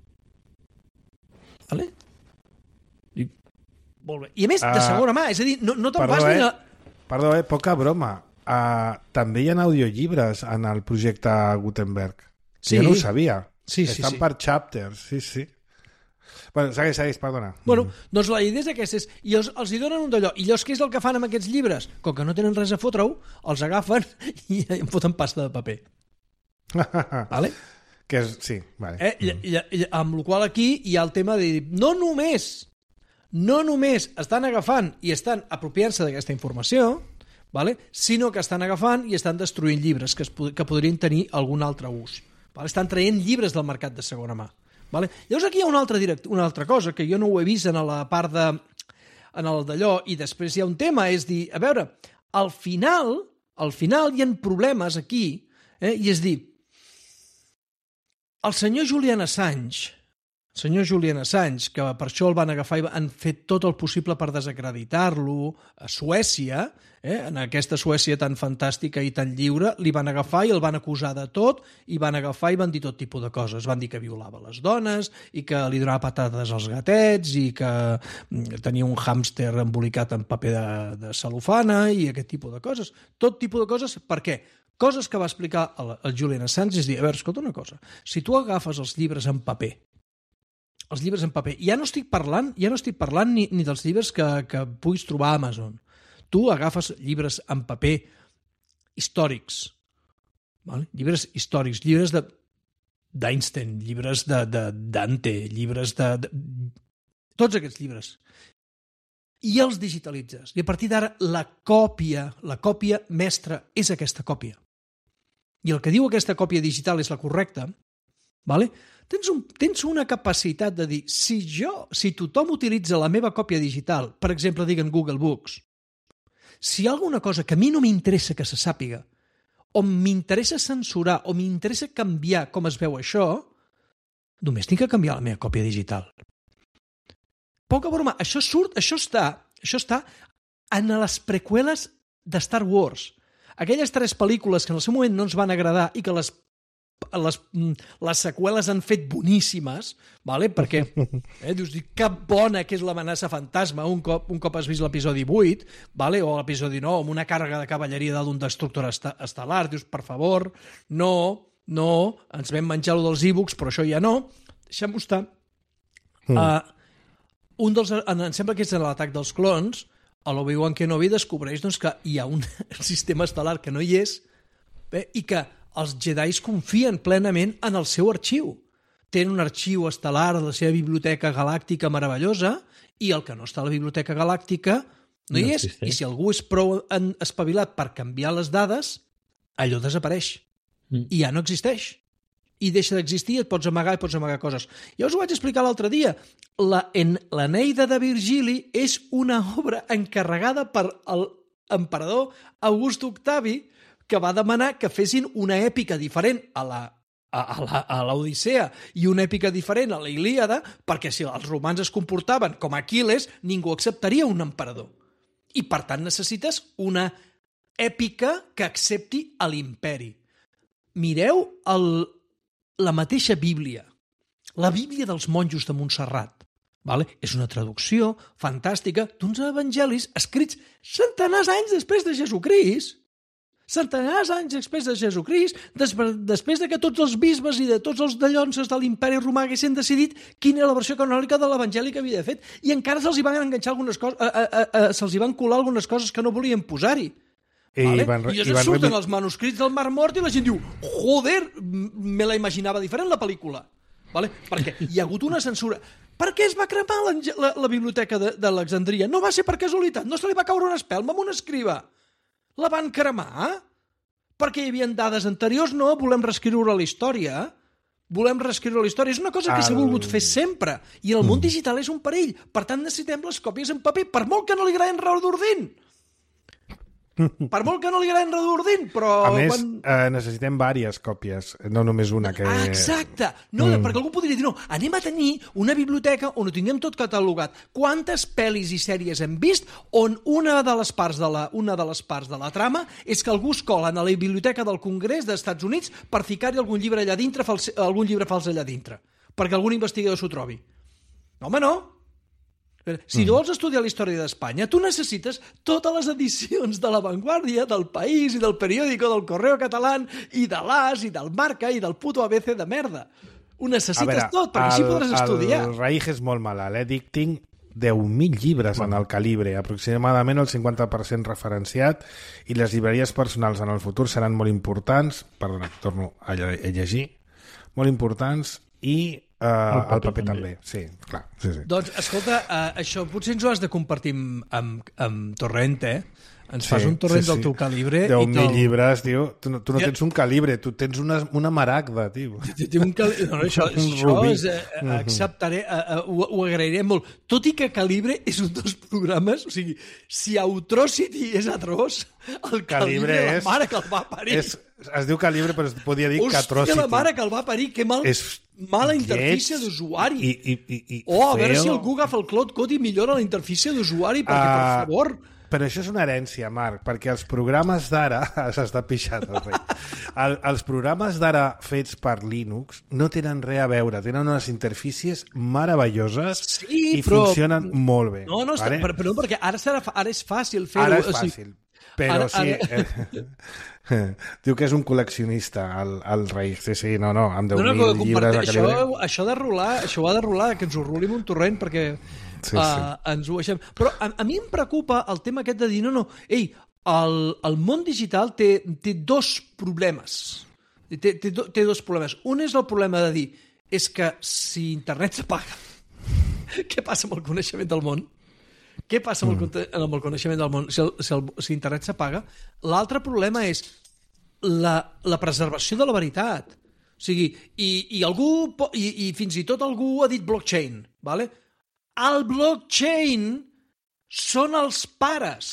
[SPEAKER 3] Vale? I, molt bé. I a més, de
[SPEAKER 2] Ah,
[SPEAKER 3] segona mà, és a dir, no, no te'n
[SPEAKER 2] Perdó,
[SPEAKER 3] vas ni
[SPEAKER 2] eh?
[SPEAKER 3] a...
[SPEAKER 2] Perdó, eh? Poca broma. Uh, també hi ha audiollibres en el projecte Gutenberg.
[SPEAKER 3] Sí.
[SPEAKER 2] Jo no ho sabia.
[SPEAKER 3] Sí, sí,
[SPEAKER 2] Estan
[SPEAKER 3] sí.
[SPEAKER 2] per chapters, sí, sí. Bueno, segueix, segueix, perdona.
[SPEAKER 3] Bueno, doncs la idea és aquesta, és, i els, els hi donen un d'allò, i llavors què és el que fan amb aquests llibres? Com que no tenen res a fotre-ho, els agafen i em foten pasta de paper. Vale?
[SPEAKER 2] Que és, sí, vale.
[SPEAKER 3] Eh? I, i, i, amb la qual aquí hi ha el tema de dir, no només, no només estan agafant i estan apropiant-se d'aquesta informació, vale? Sinó que estan agafant i estan destruint llibres que, es, pod- que podrien tenir algun altre ús. Vale? Estan traient llibres del mercat de segona mà. Vale? Llavors aquí hi ha una altra, direct, una altra cosa que jo no ho he vist en la part de en el d'allò, i després hi ha un tema, és dir, a veure, al final, al final hi ha problemes aquí, eh? I és dir, el senyor Julian Assange, el senyor Julian Assange, que per això el van agafar i han fet tot el possible per desacreditar-lo a Suècia, eh? En aquesta Suècia tan fantàstica i tan lliure, li van agafar i el van acusar de tot, i van agafar i van dir tot tipus de coses. Van dir que violava les dones, i que li donava patades als gatets, i que tenia un hàmster embolicat en paper de, de cel·lofana, i aquest tipus de coses. Tot tipus de coses, per què? Coses que va explicar el, el Julian Assange, és dir, a veure, escolta una cosa, si tu agafes els llibres en paper, els llibres en paper, ja no estic parlant, ja no estic parlant ni, ni dels llibres que, que puguis trobar a Amazon. Tu agafes llibres en paper històrics, vale? Llibres històrics, llibres de d'Einstein, llibres de, de Dante, llibres de, de... tots aquests llibres. I els digitalitzes. I a partir d'ara la còpia, la còpia mestra és aquesta còpia. I el que diu aquesta còpia digital és la correcta, vale? Tens, un, tens una capacitat de dir, si jo, si tothom utilitza la meva còpia digital, per exemple, diguen Google Books, si hi ha alguna cosa que a mi no m'interessa que se sàpiga, o m'interessa censurar, o m'interessa canviar com es veu això, només tinc que canviar la meva còpia digital. Poca broma, això surt, això està, això està en les preqüeles de Star Wars. Aquelles tres pel·lícules que en el seu moment no ens van agradar i que les les, les seqüeles han fet boníssimes, vale? Perquè eh, dius, que bona que és l'amenaça fantasma un cop, un cop has vist l'episodi vuit, vale? O l'episodi nou, amb una càrrega de cavalleria d'un destructor estel·lar, dius, per favor, no, no, ens vam menjar lo dels e-books, però això ja no, deixem-ho estar. Mm. Uh, un dels, em sembla que és en l'atac dels clons, a l'Obi-Wan Kenobi descobreix doncs, que hi ha un sistema estel·lar que no hi és, bé, i que els Jedis confien plenament en el seu arxiu. Tenen un arxiu estel·lar de la seva biblioteca galàctica meravellosa i el que no està a la biblioteca galàctica no hi és. I si algú és prou espavilat per canviar les dades, allò desapareix. Mm. I ja no existeix. I deixa d'existir, et pots amagar i pots amagar coses. Ja us ho vaig explicar l'altre dia. La, en l'Eneida de Virgili és una obra encarregada per l'emperador August Octavi, que va demanar que fessin una èpica diferent a la a l'Odissea i una èpica diferent a la Ilíada, perquè si els romans es comportaven com Aquil·les, ningú acceptaria un emperador. I per tant necessites una èpica que accepti a l'imperi. Mireu el, la mateixa Bíblia, la Bíblia dels monjos de Montserrat, Vale? És una traducció fantàstica d'uns evangelis escrits centenars d'anys després de Jesucrist. Centenars d'anys després de Jesucrist, després de que tots els bisbes i de tots els dallonses de l'imperi romà haguessin decidit quina era la versió canònica de l'evangeli que havia fet, i encara se'ls hi van enganxar algunes coses, a, a, a, se'ls hi van colar algunes coses que no volien posar-hi. I, vale? van, I, I van surten revi... els manuscrits del Mar Mort i la gent diu, joder, me la imaginava diferent la pel·lícula. Vale? Perquè hi ha hagut una censura. Per què es va cremar la, la, la biblioteca d'Alexandria? No va ser per casualitat, no se li va caure un espelma amb un escriba. La van cremar? Perquè hi havia dades anteriors? No, volem reescriure la història. Volem reescriure la història. És una cosa que s'ha volgut fer sempre. I el món digital és un perill. Per tant, necessitem les còpies en paper, per molt que no li agradin Redordint. Per molt que no li agradin Redordint, però...
[SPEAKER 2] A més,
[SPEAKER 3] quan...
[SPEAKER 2] eh, necessitem diverses còpies, no només una. Que...
[SPEAKER 3] Ah, exacte! No, mm. perquè algú podria dir, no, anem a tenir una biblioteca on ho tinguem tot catalogat. Quantes pel·lis i sèries hem vist on una de les parts de la, una de les parts de la trama és que algú es cola a la biblioteca del Congrés dels Estats Units per ficar-hi algun llibre allà dintre, fals... algun llibre fals allà dintre, perquè algun investigador s'ho trobi. No, home, no! Si tu vols estudiar la història d'Espanya, tu necessites totes les edicions de La Vanguardia, del País i del Periódico, del Correo Catalán i de l'As i del Marca i del puto A B C de merda. Ho necessites veure, tot, perquè el, així podràs estudiar.
[SPEAKER 2] El Reich és molt malalt, eh? Dic, tinc deu mil llibres bueno. en el calibre, aproximadament el cinquanta per cent referenciat, i les llibreries personals en el futur seran molt importants, perdona, torno a llegir, molt importants, i Uh, el paper, el paper també. també, sí, clar. Sí, sí.
[SPEAKER 3] Doncs, escolta, uh, això potser ens ho has de compartir amb, amb, amb Torrent, eh? Ens sí, fas un torrent sí, sí. del teu calibre.
[SPEAKER 2] deu mil llibres, tio. Tu no, tu no ja... tens un calibre, tu tens una, una maragda, tio.
[SPEAKER 3] Un cal... no, no, això això és, uh, acceptaré, uh, uh, ho, ho agrairé molt. Tot i que Calibre és un dels programes, o sigui, si Outrocity és atroç, el Calibre, calibre és, la mare que el va parir.
[SPEAKER 2] És, es diu Calibre, però es podia dir
[SPEAKER 3] Hòstia,
[SPEAKER 2] Catrocity.
[SPEAKER 3] Hòstia, la mare que el va parir, que mal... És... mala interfície d'usuari.
[SPEAKER 2] I, i, i, i
[SPEAKER 3] oh, a veure si algú agafa el Cloud Code i millora la interfície d'usuari, perquè, uh, per favor...
[SPEAKER 2] Però això és una herència, Marc, perquè els programes d'ara... S'està pixant el rei. El, els programes d'ara fets per Linux no tenen res a veure. Tenen unes interfícies meravelloses
[SPEAKER 3] sí,
[SPEAKER 2] i
[SPEAKER 3] però...
[SPEAKER 2] funcionen molt bé.
[SPEAKER 3] No, no,
[SPEAKER 2] vale?
[SPEAKER 3] està, però, però perquè ara, serà, ara és fàcil fer-ho.
[SPEAKER 2] Ara és fàcil. O sigui, però
[SPEAKER 3] ara,
[SPEAKER 2] sí...
[SPEAKER 3] Ara...
[SPEAKER 2] Eh, diu que és un col·leccionista, el, el rei. Sí, sí, no, no, amb deu mil
[SPEAKER 3] no, no,
[SPEAKER 2] llibres de calibre.
[SPEAKER 3] Això, això de rolar, això ho ha de rolar, que ens ho roli un torrent, perquè sí, uh, sí. ens ho deixem. Però a, a mi em preocupa el tema aquest de dir, no, no, ei, el, el món digital té, té dos problemes. Té, té, té dos problemes. Un és el problema de dir, és que si internet s'apaga, què passa amb el coneixement del món? Què passa amb el, mm. amb el coneixement del món si, el, si, el, si internet s'apaga? L'altre problema és la, la preservació de la veritat. O sigui, i, i, algú, i, i fins i tot algú ha dit blockchain. Vale? El blockchain són els pares.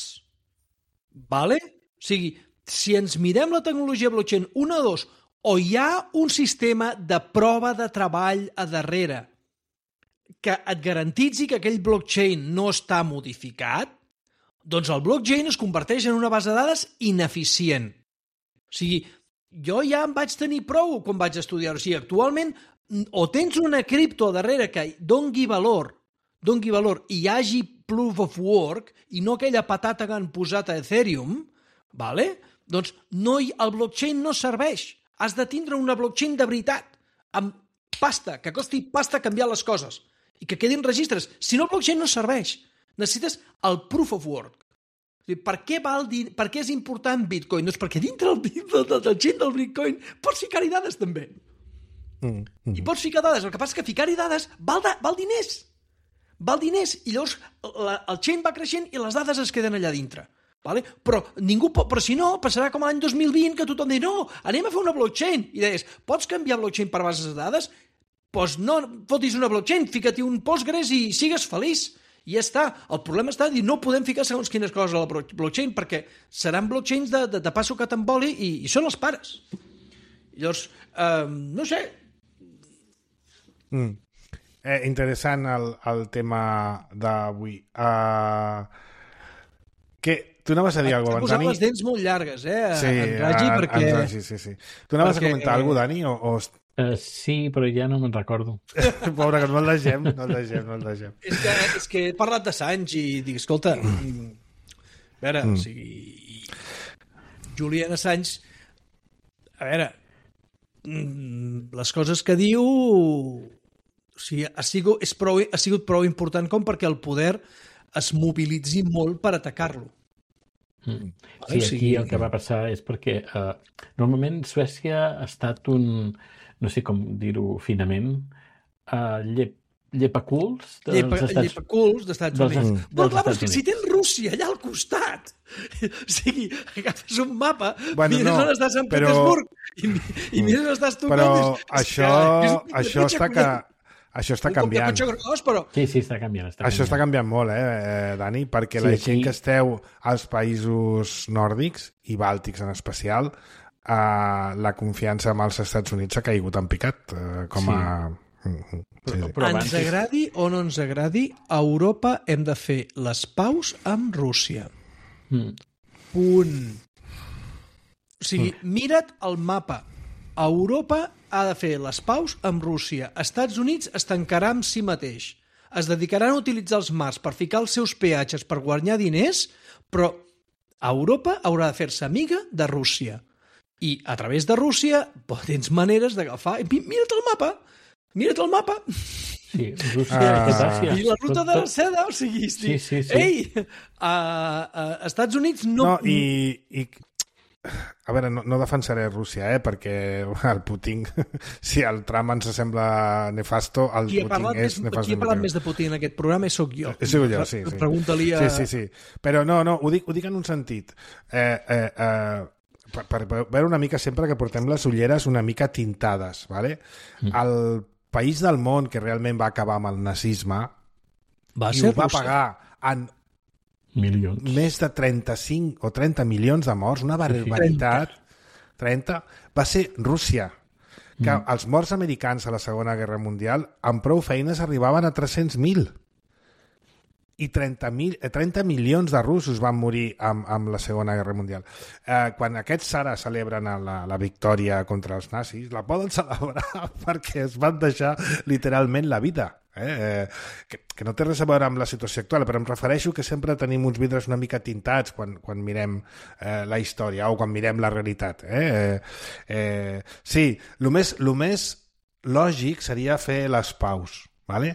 [SPEAKER 3] Vale? O sigui, si ens mirem la tecnologia blockchain, una o dos, o hi ha un sistema de prova de treball a darrere que et garantitzi que aquell blockchain no està modificat, doncs el blockchain es converteix en una base de dades ineficient. O sigui, jo ja em vaig tenir prou quan vaig estudiar. O sigui, actualment, o tens una cripto darrere que dongui valor, dongui valor i hi hagi proof of work, i no aquella patata que han posat a Ethereum, vale? Doncs no hi, el blockchain no serveix. Has de tindre una blockchain de veritat, amb pasta, que costi pasta canviar les coses, i que quedin registres. Si no, el blockchain no serveix. Necessites el proof of work. O sigui, per què, val dir, per què és important Bitcoin? Doncs perquè dintre del, del, del chain del Bitcoin pots ficar-hi dades també. Mm, mm. I pots ficar dades. El que passa és que ficar-hi dades val, da, val diners. Val diners. I llavors la, el chain va creixent i les dades es queden allà dintre. Vale? Però ningú pot, però si no, passarà com l'any dos mil vint que tothom diu, no, anem a fer una blockchain. I deies, pots canviar blockchain per bases de dades? Doncs no fotis una blockchain, fica-t'hi un Postgres i sigues feliç. I ja està. El problema està dir no podem ficar segons quines coses a la blockchain perquè seran blockchains de, de, de passo que t'emboli i, i són els pares. I llavors, eh, no sé.
[SPEAKER 2] Mm. Eh, interessant el, el tema d'avui. Uh, que tu anaves a dir alguna cosa,
[SPEAKER 3] Dani? T'he posat les dents molt llargues, eh, sí, en Ragi, perquè...
[SPEAKER 2] En, sí, sí, sí. Tu anaves perquè... a comentar alguna cosa, Dani, o, o
[SPEAKER 4] Uh, sí, però ja no me'n recordo.
[SPEAKER 2] Pobre, que no el deixem, no el deixem, no el deixem.
[SPEAKER 3] És que, és que he parlat d'Assange i dic, escolta, mm. a veure, mm. o sigui, Julian Assange, a veure, mm, les coses que diu, o sigui, ha sigut, és prou, ha sigut prou important com perquè el poder es mobilitzi molt per atacar-lo.
[SPEAKER 4] Mm. Sí, aquí el que va passar és perquè uh, normalment Suècia ha estat un, no sé com dir-ho finament, uh, llep, llepaculs dels
[SPEAKER 3] Llepa,
[SPEAKER 4] Estats,
[SPEAKER 3] llepaculs d'Estats Units.
[SPEAKER 4] dels,
[SPEAKER 3] Però
[SPEAKER 4] dels
[SPEAKER 3] clar,
[SPEAKER 4] Estats
[SPEAKER 3] és que si tens Rússia allà al costat, o sigui, agafes un mapa,
[SPEAKER 2] bueno,
[SPEAKER 3] mires
[SPEAKER 2] no,
[SPEAKER 3] on està Sant
[SPEAKER 2] però...
[SPEAKER 3] Petersburg i, i mires on està Estocolm.
[SPEAKER 2] Però
[SPEAKER 3] és, és
[SPEAKER 2] això,
[SPEAKER 3] que,
[SPEAKER 2] això està que... Això està canviant.
[SPEAKER 3] Gros, però...
[SPEAKER 4] Sí, sí, està canviant. Està
[SPEAKER 2] Això
[SPEAKER 4] canviant.
[SPEAKER 2] està canviant molt, eh, Dani? Perquè
[SPEAKER 4] sí,
[SPEAKER 2] la
[SPEAKER 4] sí.
[SPEAKER 2] gent que esteu als països nòrdics, i bàltics en especial, eh, la confiança amb els Estats Units ha caigut en picat, eh, com
[SPEAKER 4] sí.
[SPEAKER 2] a... Sí, sí.
[SPEAKER 3] Però, però ens abans... agradi o no ens agradi, a Europa hem de fer les paus amb Rússia.
[SPEAKER 4] Mm.
[SPEAKER 3] Punt. O sigui, mm. mira't el mapa. A Europa ha de fer les paus amb Rússia. Estats Units es tancarà amb si mateix. Es dedicaran a utilitzar els mars per ficar els seus peatges per guanyar diners, però Europa haurà de fer-se amiga de Rússia. I a través de Rússia tens maneres d'agafar... Mira't el mapa! Mira't el mapa!
[SPEAKER 4] Sí, Rússia ah. és Àsia.
[SPEAKER 3] I la ruta de la seda, o sigui...
[SPEAKER 4] Sí, sí, sí.
[SPEAKER 3] Ei! A, a Estats Units no...
[SPEAKER 2] No, i... i... A veure, no, no defensaré Rússia, eh, perquè el Putin, si el Trump ens sembla nefasto, el
[SPEAKER 3] qui
[SPEAKER 2] Putin és
[SPEAKER 3] més,
[SPEAKER 2] nefasto.
[SPEAKER 3] Qui ha parlat més de Putin en aquest programa sóc jo.
[SPEAKER 2] Soc jo, sí, sí.
[SPEAKER 3] Pregunta-li a...
[SPEAKER 2] Sí, sí, sí. Però no, no, ho dic, ho dic en un sentit. Eh, eh, eh, per, per veure una mica sempre que portem les ulleres una mica tintades, ¿vale? Mm. El país del món que realment va acabar amb el nazisme
[SPEAKER 3] va
[SPEAKER 2] i
[SPEAKER 3] ser
[SPEAKER 2] ho va
[SPEAKER 3] Rússia.
[SPEAKER 2] pagar en
[SPEAKER 4] milions.
[SPEAKER 2] Més de trenta-cinc o trenta milions de morts, una barbaritat. trenta va ser Rússia. Que mm. els morts americans a la Segona Guerra Mundial amb prou feines arribaven a tres-cents mil. I trenta, mil, trenta milions de russos van morir amb, amb la Segona Guerra Mundial. Eh, quan aquests ara celebren la, la victòria contra els nazis, la poden celebrar perquè es van deixar literalment la vida. Eh? Eh, que, que no té res a veure amb la situació actual, però em refereixo que sempre tenim uns vidres una mica tintats quan, quan mirem eh, la història o quan mirem la realitat. Eh? Eh, eh, sí, el més, lo més lògic seria fer les paus, ¿vale?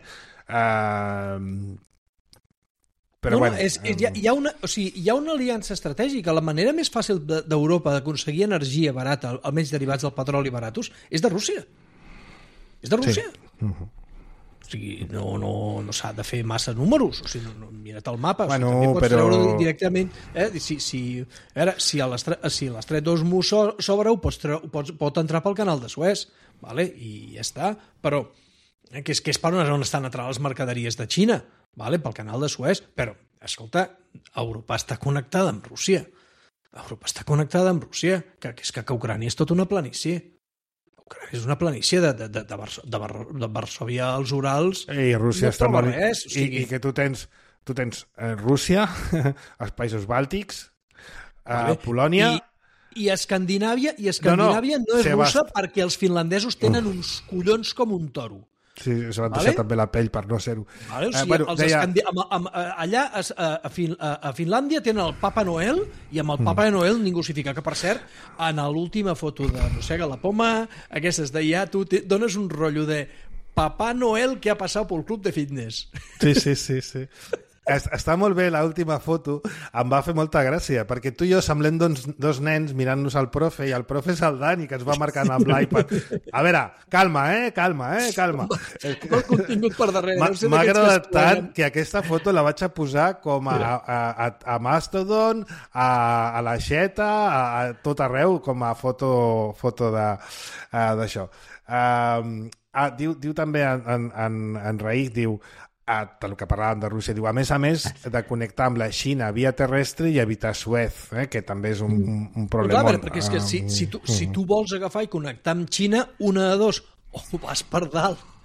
[SPEAKER 2] Eh, però
[SPEAKER 3] no,
[SPEAKER 2] bueno,
[SPEAKER 3] no, és, és, hi, ha, hi, ha una, o sigui, hi ha una aliança estratègica. La manera més fàcil d'Europa d'aconseguir energia barata, almenys derivats del petroli baratos, és de Rússia. És de Rússia. Sí. Uh-huh. O sigui, no, no, no s'ha de fer massa números. O sigui, no, no, mira't el mapa.
[SPEAKER 2] Bueno,
[SPEAKER 3] o sigui, pots
[SPEAKER 2] però...
[SPEAKER 3] treure directament... Eh? Si, si, a veure, si a l'estret si d'Hormuz s'obre, ho pots, treure, pots, pot entrar pel canal de Suez. Vale? I ja està. Però eh, que, és, que és per on estan entrant les mercaderies de Xina. Vale, pel canal de Suez, però, escolta, Europa està connectada amb Rússia. Europa està connectada amb Rússia, que, que és que, que Ucrània és tota una planícia. Ucrània és una planícia de, de, de, de, Vars, de, Var, de Varsovia als Urals.
[SPEAKER 2] I Rússia
[SPEAKER 3] no
[SPEAKER 2] està molt...
[SPEAKER 3] Res, o sigui...
[SPEAKER 2] I, I que tu tens, tu tens eh, Rússia, els països bàltics, eh, vale. Polònia...
[SPEAKER 3] I... I Escandinàvia, i Escandinàvia no, no, no és
[SPEAKER 2] Sebast...
[SPEAKER 3] russa perquè els finlandesos tenen uns collons com un toro.
[SPEAKER 2] Sí, se van
[SPEAKER 3] vale?
[SPEAKER 2] deixar també la pell per no ser-ho.
[SPEAKER 3] Vale, o sigui,
[SPEAKER 2] eh, bueno,
[SPEAKER 3] els
[SPEAKER 2] deia...
[SPEAKER 3] escandi... amb, amb, allà a, a, Fin, a Finlàndia tenen el Papa Noel i amb el Papa mm. Noel ningú s'hi fica. Que, per cert, en l'última foto de Mossega la Poma, aquestes d'allà, tu te dones un rotllo de Papá Noel que ha passat pel club de fitness.
[SPEAKER 2] Sí, sí, sí, sí. Està molt bé l'última foto, em va fer molta gràcia, perquè tu i jo semblem dos, dos nens mirant-nos al profe, i el profe és el Dani, que ens va marcant amb l'iPad. A veure, calma, eh? Calma, eh? Calma.
[SPEAKER 3] El contingut per darrere.
[SPEAKER 2] M'ha
[SPEAKER 3] no sé
[SPEAKER 2] agradat tant que aquesta foto la vaig a posar com a, a, a, a Mastodon, a, a la Xeta, a, a tot arreu, com a foto, foto d'això. Uh, ah, diu, diu també en, en, en, en Raïc, diu... A, del que parlàvem de Rússia, diu, a més a més de connectar amb la Xina via terrestre i evitar Suez, eh, que també és un, un, un problema.
[SPEAKER 3] Clar, perquè és que si, si, tu, si tu vols agafar i connectar amb Xina, una de dos, o vas per dalt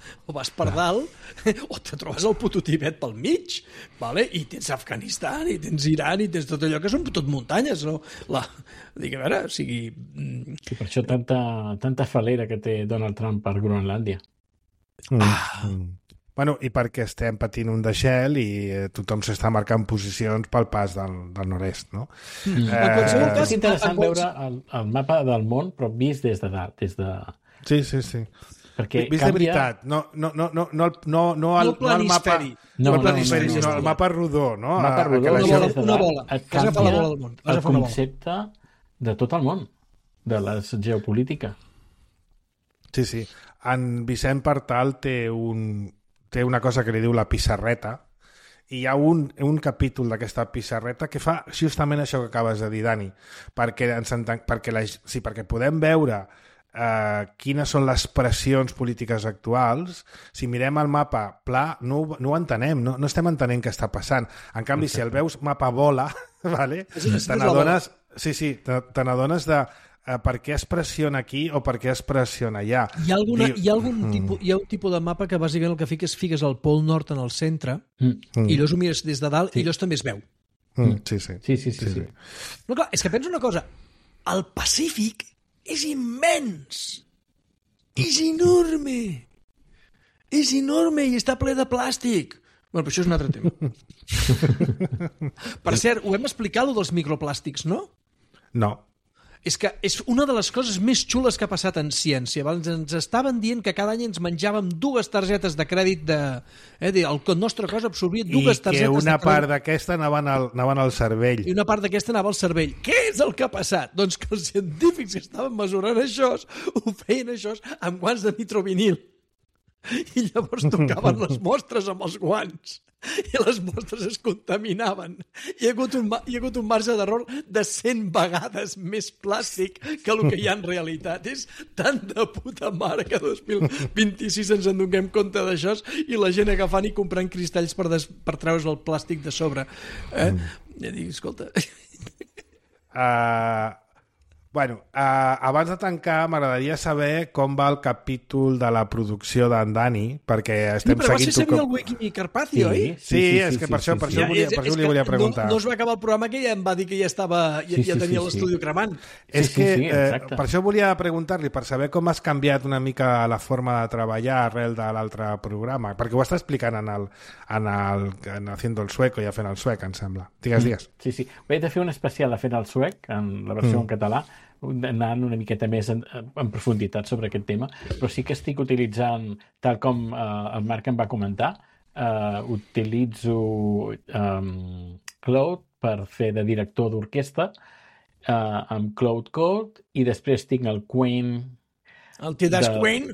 [SPEAKER 3] o vas per dalt o te trobes el puto Tibet pel mig, vale? I tens Afganistan, i tens Iran, i tens tot allò que són tot muntanyes, no? La... Dic, a veure, o sigui...
[SPEAKER 4] Sí, per això tanta, tanta falera que té Donald Trump per Groenlàndia.
[SPEAKER 2] Mm. Ah. Mm. Bueno, i perquè estem patint un deixel i eh, tothom s'està marcant posicions pel pas del, del nord-est, no?
[SPEAKER 3] Mm.
[SPEAKER 2] Eh,
[SPEAKER 3] cas,
[SPEAKER 4] és interessant veure el, el mapa del món, però vist des de dalt, des de...
[SPEAKER 2] Sí, sí, sí.
[SPEAKER 4] Perquè
[SPEAKER 2] vist
[SPEAKER 4] canvia...
[SPEAKER 2] de veritat, no, no, no, no, no, no, no, el, no el mapa... No, el planisferi, no, no, no, no, el mapa rodó, no?
[SPEAKER 4] El mapa rodó,
[SPEAKER 3] una bola, una bola.
[SPEAKER 4] Et canvia la bola del món. El concepte de tot el món, de la geopolítica.
[SPEAKER 2] Sí, sí. En Vicent Partal té un... té una cosa que li diu la pissarreta, i hi ha un, un capítol d'aquesta pissarreta que fa justament això que acabes de dir, Dani, perquè, ens enten... perquè, la... sí, perquè podem veure eh, quines són les pressions polítiques actuals. Si mirem el mapa pla, no, no ho entenem, no, no estem entenent què està passant. En canvi, okay. Si el veus mapa bola, vale? te n'adones sí, sí, te, te n'adones de Uh, per què es pressiona aquí o per què es pressiona allà.
[SPEAKER 3] Hi ha, alguna, hi ha, algun tipus, hi ha un tipus de mapa que bàsicament el que fiques fiques el pol nord en el centre mm. i llavors ho mires des de dalt sí. I llavors també es veu.
[SPEAKER 2] Mm. Sí, sí.
[SPEAKER 4] Sí, sí, sí, sí, sí.
[SPEAKER 3] No, clar, és que penso una cosa. El Pacífic és immens. És enorme. És enorme i està ple de plàstic. Bueno, però això és un altre tema. Per cert, ho hem explicat, lo dels microplàstics, no?
[SPEAKER 2] No.
[SPEAKER 3] És que és una de les coses més xules que ha passat en ciència. Val? Ens estaven dient que cada any ens menjàvem dues targetes de crèdit de... Eh, el nostre cos absorbia dues targetes de crèdit.
[SPEAKER 2] I que una part d'aquesta anaven, al, anaven al cervell.
[SPEAKER 3] I una part d'aquesta anava al cervell. Què és el que ha passat? Doncs que els científics que estaven mesurant això ho feien això amb guants de nitrovinil. I llavors tocaven les mostres amb els guants. I les mostres es contaminaven. Hi ha hagut un, hi ha hagut un marge d'error de cent vegades més plàstic que el que hi ha en realitat. És tan de puta mare que dos mil vint-i-sis ens en donem compte d'això i la gent agafant i comprant cristalls per, des, per treure's el plàstic de sobre. Eh? Ja dic, escolta...
[SPEAKER 2] Uh, bueno, uh, abans de tancar m'agradaria saber com va el capítol de la producció d'en Dani, perquè estem
[SPEAKER 3] sí,
[SPEAKER 2] seguint...
[SPEAKER 3] Però va ser com... el Wiki Carpazio,
[SPEAKER 2] sí,
[SPEAKER 3] oi?
[SPEAKER 2] Sí, sí, sí, és que per això, per això, volia, per això li volia preguntar.
[SPEAKER 3] No, no es va acabar el programa que ja em va dir que ja estava ja, sí, ja tenia sí, sí, l'estudi sí. cremant.
[SPEAKER 2] És
[SPEAKER 4] sí,
[SPEAKER 2] que
[SPEAKER 4] sí, sí,
[SPEAKER 2] eh, per això volia preguntar-li, per saber com has canviat una mica la forma de treballar arrel de l'altre programa, perquè ho està explicant en el, en el en Haciendo el Sueco i a Fent el Suec, em sembla. Digues, digues.
[SPEAKER 4] Sí, sí. Ho he de fer un especial a Fent el Suec, en la versió mm. en català, anant una miqueta més en, en profunditat sobre aquest tema, però sí que estic utilitzant, tal com eh, el Marc em va comentar, eh, utilitzo um, Cloud per fer de director d'orquestra eh, amb Cloud Code i després tinc el Queen
[SPEAKER 3] el Tidas Queen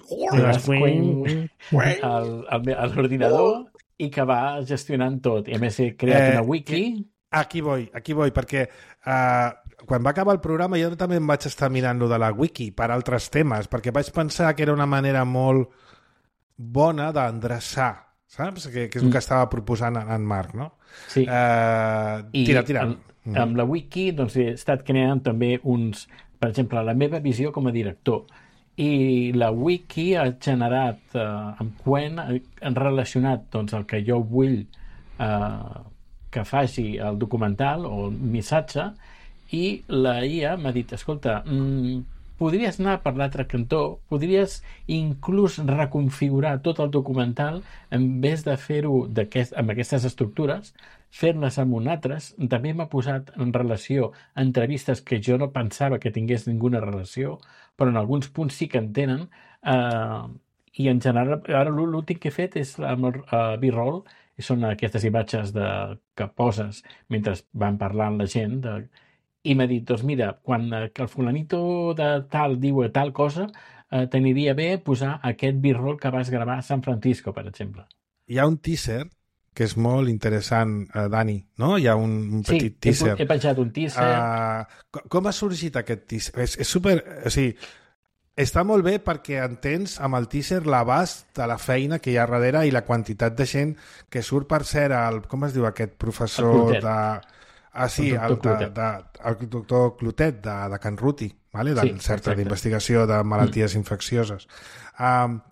[SPEAKER 4] a l'ordinador i que va gestionant tot i a més he creat eh, una wiki
[SPEAKER 2] que... Aquí voy, aquí voy, perquè uh, quan va acabar el programa jo també em vaig estar mirant lo de la wiki per altres temes, perquè vaig pensar que era una manera molt bona d'endreçar, saps? Que, que és el que estava proposant en Marc, no?
[SPEAKER 4] Sí.
[SPEAKER 2] Uh, tira, tira.
[SPEAKER 4] I amb, amb la wiki doncs, he estat creant també uns... Per exemple, la meva visió com a director. I la wiki ha generat uh, amb Quen, han relacionat doncs, el que jo vull uh, que faci el documental o el missatge i la I A m'ha dit, escolta, mmm, podries anar per l'altre cantó, podries inclús reconfigurar tot el documental en vez de fer-ho aquest, amb aquestes estructures, fer-les amb un altres. També m'ha posat en relació entrevistes que jo no pensava que tingués ninguna relació, però en alguns punts sí que en tenen, eh, i en general, ara l'últim que he fet és amb el uh, B-roll, i són aquestes imatges de, que poses mentre van parlant la gent, de, i m'ha dit, doncs mira, quan eh, el fulanito de tal diu tal cosa, eh, t'aniria bé posar aquest B-roll que vas gravar a San Francisco, per exemple.
[SPEAKER 2] Hi ha un teaser que és molt interessant, eh, Dani, no? Hi ha un, un petit
[SPEAKER 4] sí,
[SPEAKER 2] teaser.
[SPEAKER 4] Sí, he, he penjat un teaser.
[SPEAKER 2] Uh, com ha sorgit aquest teaser? És, és super... O sigui, està molt bé perquè entens amb el teaser l'abast de la feina que hi ha darrere i la quantitat de gent que surt per ser el... Com es diu aquest professor de... Ah, sí, el, el, de, de, el doctor Clotet de, de Can Ruti, vale? Del sí, Centre d'Investigació de Malalties mm. Infeccioses. Um,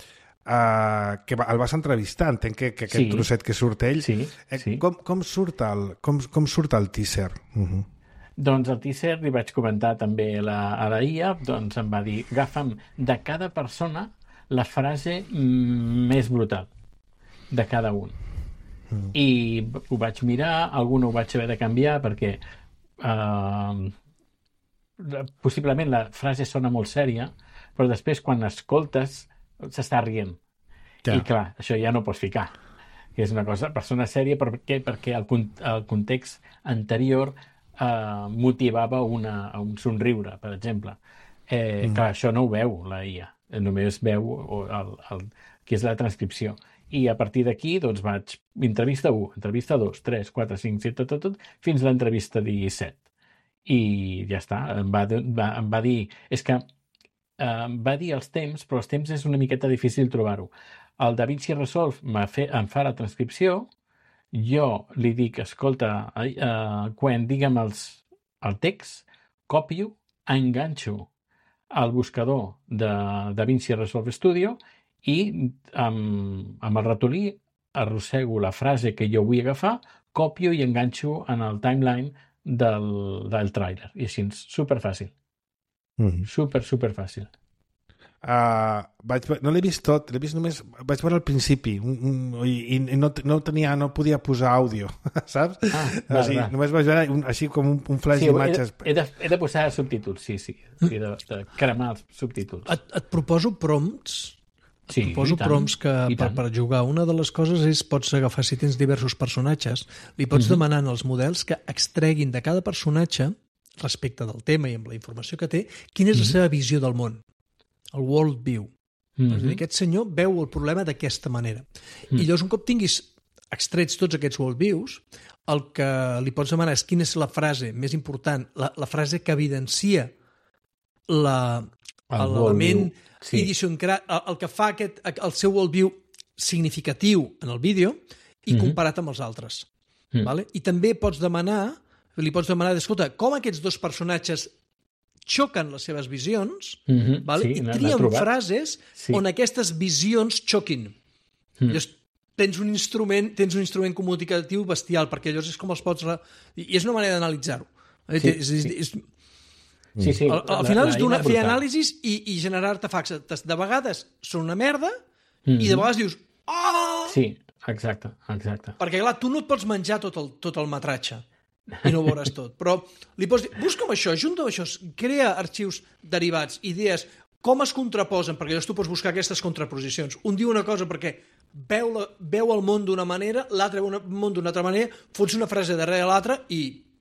[SPEAKER 2] Uh, que el vas entrevistar, entenc que, que aquest sí. trosset que surt ell,
[SPEAKER 4] sí, sí.
[SPEAKER 2] Com, com, surt el, com, com surt el teaser? Uh-huh.
[SPEAKER 4] Doncs el teaser li vaig comentar també a la, a la I A, doncs em va dir, agafa'm de cada persona la frase més brutal de cada un. Mm. I ho vaig mirar, alguna ho vaig haver de canviar perquè uh, possiblement la frase sona molt sèria, però després quan escoltes s'està rient. Ja. I clar, això ja no pots ficar. Que és una cosa, persona sèria, per què? Perquè el, el context anterior eh, motivava una, un somriure, per exemple. Eh, mm. Clar, això no ho veu la I A, només veu el, el, que és la transcripció. I a partir d'aquí, doncs, vaig entrevista u, entrevista dos, tres, quatre, cinc, set, tot, tot, tot, fins a l'entrevista disset. I ja està, em va, va, em va dir... És que Uh, va dir els temps, però els temps és una miqueta difícil trobar-ho. El DaVinci Resolve fe, em fa la transcripció, jo li dic, escolta, uh, quan digue'm els, el text, copio, enganxo al buscador de DaVinci Resolve Studio i amb, amb el ratolí arrossego la frase que jo vull agafar, copio i enganxo en el timeline del, del trailer. I així, superfàcil. Mm-hmm. Super, super fàcil.
[SPEAKER 2] Uh, vaig, no l'he vist tot, l'he vist només, vaig veure al principi un, un, i, i no, no, tenia, no podia posar àudio, saps? Ah, va, o sigui, va. Només vaig veure un, així com un, un flash sí, d'imatges.
[SPEAKER 4] He, he, de, he de posar subtítols, sí, sí, sí de, de cremar els subtítols.
[SPEAKER 3] Et, et proposo prompts. Et sí, proposo prompts que per, per jugar. Una de les coses és, pots agafar, si tens diversos personatges, li pots mm-hmm. demanar als models que extreguin de cada personatge respecte del tema i amb la informació que té, quina és la seva visió del món, el world view. Mm-hmm. És a dir, aquest senyor veu el problema d'aquesta manera. Mm. I llavors, un cop tinguis extrets tots aquests world views, el que li pots demanar és quina és la frase més important, la, la frase que evidencia la, l'element sí. idiosincràtic, el, el que fa aquest, el seu world view significatiu en el vídeo i mm-hmm. comparat amb els altres. Mm. Vale? I també pots demanar li pots demanar, escolta, com aquests dos personatges xoquen les seves visions, mm-hmm, vale? Sí, i trien frases sí. on aquestes visions xoquin. Mm. Llavors, tens un instrument tens un instrument comunicatiu bestial, perquè llavors és com els pots... Re... I és una manera d'analitzar-ho. Sí, és, és, és...
[SPEAKER 4] Sí, sí.
[SPEAKER 3] Al, al final és donar, fer anàlisis i, i generar artefactes. De vegades són una merda mm-hmm. i de vegades dius... Oh!
[SPEAKER 4] Sí, exacte, exacte.
[SPEAKER 3] Perquè, clar, tu no et pots menjar tot el, tot el metratge i no ho veuràs tot. Però li pots dir, busca'm això, junta això, crea arxius derivats, idees, com es contraposen, perquè llavors tu pots buscar aquestes contraposicions. Un diu una cosa perquè veu, la, veu el món d'una manera, l'altre veu el món d'una altra manera, fots una frase darrere l'altra i...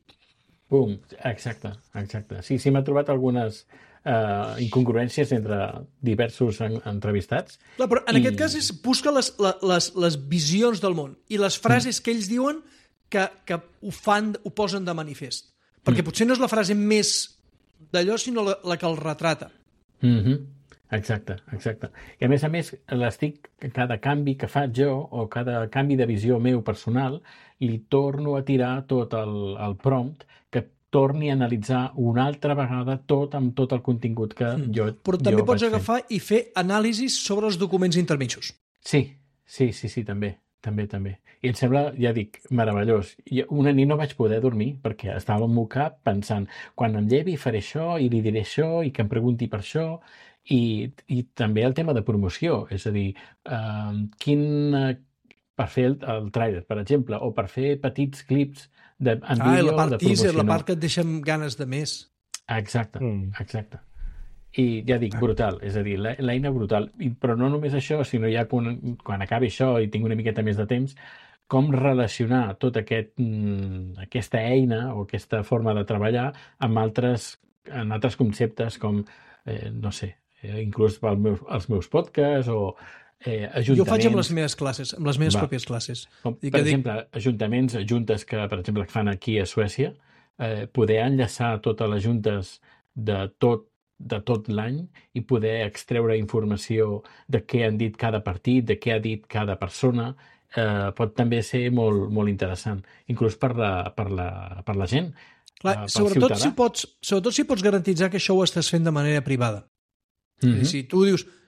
[SPEAKER 4] Pum, exacte, exacte. Sí, sí, m'ha trobat algunes uh, incongruències entre diversos en, entrevistats.
[SPEAKER 3] Clar, però en i... aquest cas és busca les, les, les visions del món i les frases mm. que ells diuen que, que ho fan, ho posen de manifest. Perquè mm. potser no és la frase més d'allò, sinó la, la que el retrata.
[SPEAKER 4] Mm-hmm. Exacte, exacte. I a més a més, l'estic, cada canvi que faig jo, o cada canvi de visió meu personal, li torno a tirar tot el, el prompt, que torni a analitzar una altra vegada tot amb tot el contingut que mm. jo
[SPEAKER 3] Però també
[SPEAKER 4] jo
[SPEAKER 3] pots agafar fer. I fer anàlisis sobre els documents intermitjos.
[SPEAKER 4] Sí, sí, sí, sí, també. També, també. I em sembla, ja dic, meravellós. I una nit no vaig poder dormir perquè estava al meu cap pensant quan em llevi faré això i li diré això i que em pregunti per això. I, i també el tema de promoció. És a dir, uh, quin, uh, per fer el, el trailer, per exemple, o per fer petits clips de, en
[SPEAKER 3] ah,
[SPEAKER 4] vídeo
[SPEAKER 3] la part
[SPEAKER 4] de promoció.
[SPEAKER 3] Teaser, la part que et deixa amb ganes de més.
[SPEAKER 4] Exacte, mm. exacte. I ja dic, brutal, és a dir, l'eina brutal. I, però no només això, sinó ja quan, quan acabi això i tinc una miqueta més de temps, com relacionar tota aquest, aquesta eina o aquesta forma de treballar amb altres, en altres conceptes com, eh, no sé, eh, inclús pel meu, els meus podcasts o eh, ajuntaments.
[SPEAKER 3] Jo ho faig amb les meves classes, amb les meves Va. pròpies classes.
[SPEAKER 4] Com, per dic... exemple, ajuntaments, juntes que, per exemple, que fan aquí a Suècia, eh, poder enllaçar totes les juntes de tot de tot l'any i poder extreure informació de què han dit cada partit, de què ha dit cada persona, eh, pot també ser molt, molt interessant, inclús per la, per la, per la gent.
[SPEAKER 3] Clar, eh, sobretot, si pots, sobretot si pots garantitzar que això ho estàs fent de manera privada. Mm-hmm. Si tu dius,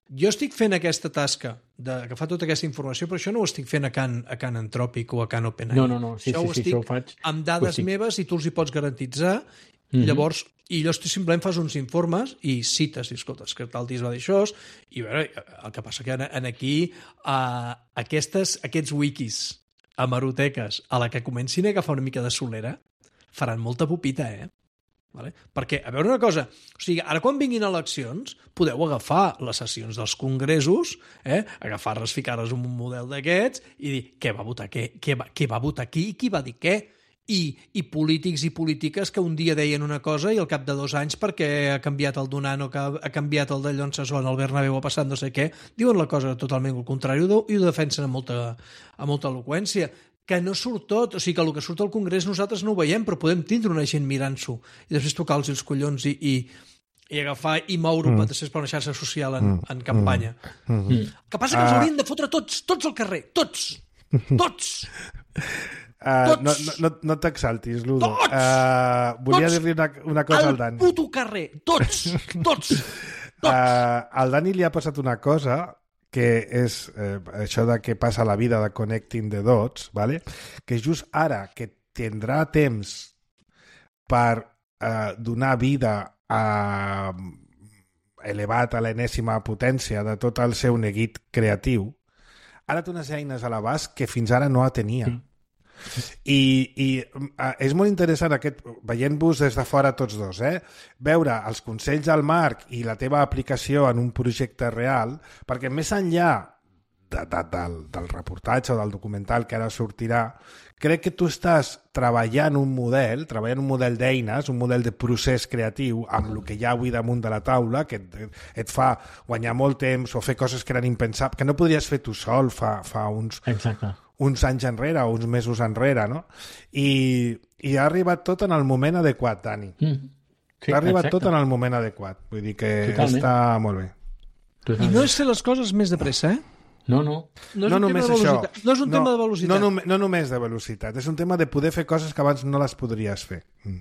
[SPEAKER 3] jo estic fent aquesta tasca d'agafar tota aquesta informació, però això no ho estic fent a Can, a Can Anthropic o a Can OpenAI.
[SPEAKER 4] No, no, no. Sí,
[SPEAKER 3] això
[SPEAKER 4] sí,
[SPEAKER 3] ho
[SPEAKER 4] sí,
[SPEAKER 3] estic
[SPEAKER 4] això ho faig.
[SPEAKER 3] amb dades meves i tu els hi pots garantitzar. Mm-hmm. Llavors, i jo estic simplement fas uns informes i cites, i escolta, que tal dia es va dir això, i veure, el que passa que en, en aquí uh, aquestes, aquests wikis, hemeroteques, a la que comencin a agafar una mica de solera, faran molta pupita, eh? Vale? Perquè, a veure una cosa, o sigui, ara quan vinguin eleccions podeu agafar les sessions dels congressos, eh? agafar-les, ficar-les en un model d'aquests i dir què va votar què, què, va, què va votar qui i qui va dir què. I, i polítics i polítiques que un dia deien una cosa i al cap de dos anys perquè ha canviat el Donant o que ha canviat el d'allò on Sasson, el Bernabéu ha passat no sé què, diuen la cosa totalment al contrari i ho defensen amb molta, amb molta eloqüència. Que no surt tot, o sigui que el que surt al Congrés nosaltres no ho veiem, però podem tindre una gent mirant-s'ho i després tocar-los els collons i, i, i agafar i moure-ho mm. després per una xarxa social en, en campanya. Mm. Mm. El que passa que els
[SPEAKER 2] Uh,
[SPEAKER 3] haurien de fotre tots, tots al carrer, tots, tots.
[SPEAKER 2] Uh, no no, no t'exaltis, Ludo.
[SPEAKER 3] Tots!
[SPEAKER 2] Uh, volia dir-li una, una cosa al Dani.
[SPEAKER 3] Al puto carrer, tots, tots, tots.
[SPEAKER 2] Uh, al Dani li ha passat una cosa que és eh, això de que passa la vida de connecting the dots, ¿vale? Que just ara que tindrà temps per eh, donar vida a elevat a l'enèsima potència de tot el seu neguit creatiu, ara té unes eines a l'abast que fins ara no tenia. Mm. I, i uh, és molt interessant aquest, veient-vos des de fora tots dos, eh? veure els consells del Marc i la teva aplicació en un projecte real, perquè més enllà de, de, del, del reportatge o del documental que ara sortirà, crec que tu estàs treballant un model, treballant un model d'eines, un model de procés creatiu amb el que hi ha avui damunt de la taula, que et, et fa guanyar molt temps o fer coses que eren impensables, que no podries fer tu sol fa, fa uns...
[SPEAKER 4] Exacte.
[SPEAKER 2] uns anys enrere o uns mesos enrere, no? I, i ha arribat tot en el moment adequat, Dani. Mm. Sí, ha arribat exacte. Tot en el moment adequat. Vull dir que Totalment. Està molt bé.
[SPEAKER 3] Totalment. I no és fer les coses més de pressa, eh?
[SPEAKER 4] No, no.
[SPEAKER 3] No, és
[SPEAKER 2] no
[SPEAKER 3] un
[SPEAKER 2] només
[SPEAKER 3] tema de
[SPEAKER 2] això.
[SPEAKER 3] No és un
[SPEAKER 2] no,
[SPEAKER 3] tema de velocitat.
[SPEAKER 2] No, no, no només de velocitat. És un tema de poder fer coses que abans no les podries fer. Mm.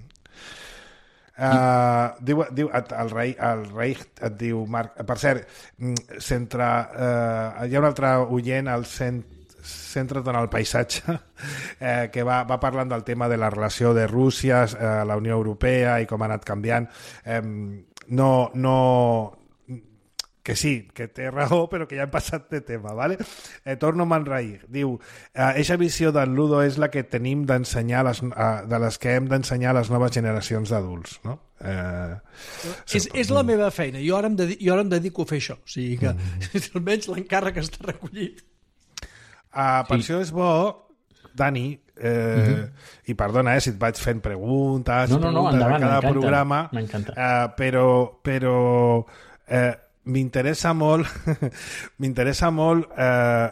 [SPEAKER 2] Uh, diu, diu el, rei, el rei et diu Marc, per cert, centre, uh, hi ha un altre oient al centre centra't en el paisatge, eh, que va, va parlant del tema de la relació de Rússia, eh, la Unió Europea i com ha anat canviant. Eh, no, no... Que sí, que té raó, però que ja hem passat de tema, ¿vale? Eh, torno a Manraí. Diu, eh, eixa visió d'en Ludo és la que tenim d'ensenyar, les, eh, de les que hem d'ensenyar a les noves generacions d'adults, no? Eh,
[SPEAKER 3] és, és la meva feina. Jo ara, em dedico, jo ara em dedico a fer això. O sigui que mm. almenys l'encàrrec està recollit.
[SPEAKER 2] Uh, per sí. Això és bo, Dani, eh, uh-huh. i perdona eh, si et vaig fent preguntes,
[SPEAKER 4] no, no, no,
[SPEAKER 2] preguntes
[SPEAKER 4] endavant,
[SPEAKER 2] a cada programa,
[SPEAKER 4] uh,
[SPEAKER 2] però, però eh, m'interessa molt, m'interessa molt eh,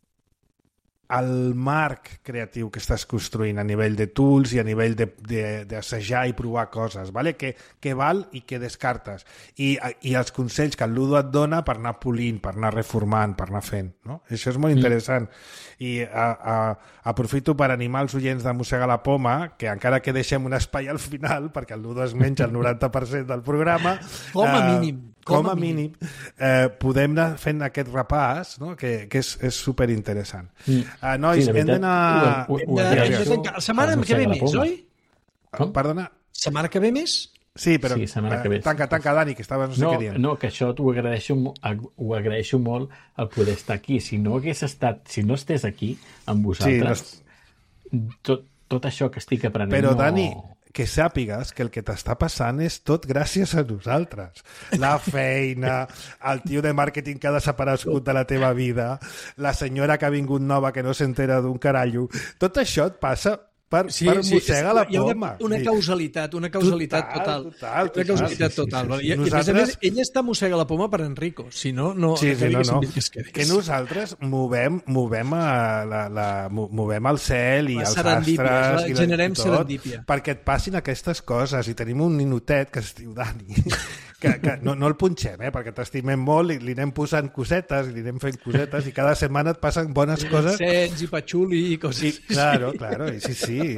[SPEAKER 2] el marc creatiu que estàs construint a nivell de tools i a nivell d'assajar i provar coses, ¿vale? que, que val i que descartes. I, i els consells que el Ludo et dona per anar polint, per anar reformant, per anar fent. No? Això és molt interessant. Mm. I a, a, aprofito per animar els oients de Mossega la Poma, que encara que deixem un espai al final, perquè el Ludo es menja el noranta per cent del programa...
[SPEAKER 3] Com a eh, mínim.
[SPEAKER 2] Com, com a mínim, eh, podem anar fent aquest repàs, no? que, que és, és superinteressant. Mm. Uh, nois, sí, hem d'anar...
[SPEAKER 3] La setmana que ve més, oi?
[SPEAKER 2] Com? Perdona?
[SPEAKER 3] Setmana que ve més?
[SPEAKER 2] Sí, però
[SPEAKER 4] sí, que ve.
[SPEAKER 2] tanca, tanca, Dani, que estaves no sé
[SPEAKER 4] no,
[SPEAKER 2] què dient.
[SPEAKER 4] No, que això t'ho agraeixo, ho agraeixo molt el poder estar aquí. Si no hagués estat, si no estés aquí amb vosaltres, sí, no... tot, tot això que estic aprenent...
[SPEAKER 2] Però,
[SPEAKER 4] no...
[SPEAKER 2] Dani, que sàpigues que el que t'està passant és tot gràcies a nosaltres. La feina, el tio de màrqueting que ha desaparegut de la teva vida, la senyora que ha vingut nova que no s'entera d'un carallo. Tot això et passa per, sí, per sí, mossega la poma.
[SPEAKER 3] Hi ha una, una causalitat, una causalitat total.
[SPEAKER 2] total, total
[SPEAKER 3] una causalitat sí, total. Sí, sí, sí. I, nosaltres... I, a més a més, ella està mossega la poma per Enrico. Si no, no...
[SPEAKER 2] Sí, sí, no, no. Que, que nosaltres movem, movem, a la, la, movem el cel i la els astres...
[SPEAKER 3] I generem
[SPEAKER 2] tot,
[SPEAKER 3] serendípia.
[SPEAKER 2] perquè et passin aquestes coses. I tenim un ninotet que es diu Dani, que, que no, no el punxem, eh, perquè t'estimem molt, li, li anem posant cosetes, li anem fent cosetes, i cada setmana et passen bones coses.
[SPEAKER 3] Sets i patxuli i coses.
[SPEAKER 2] I, claro, claro, i sí, sí.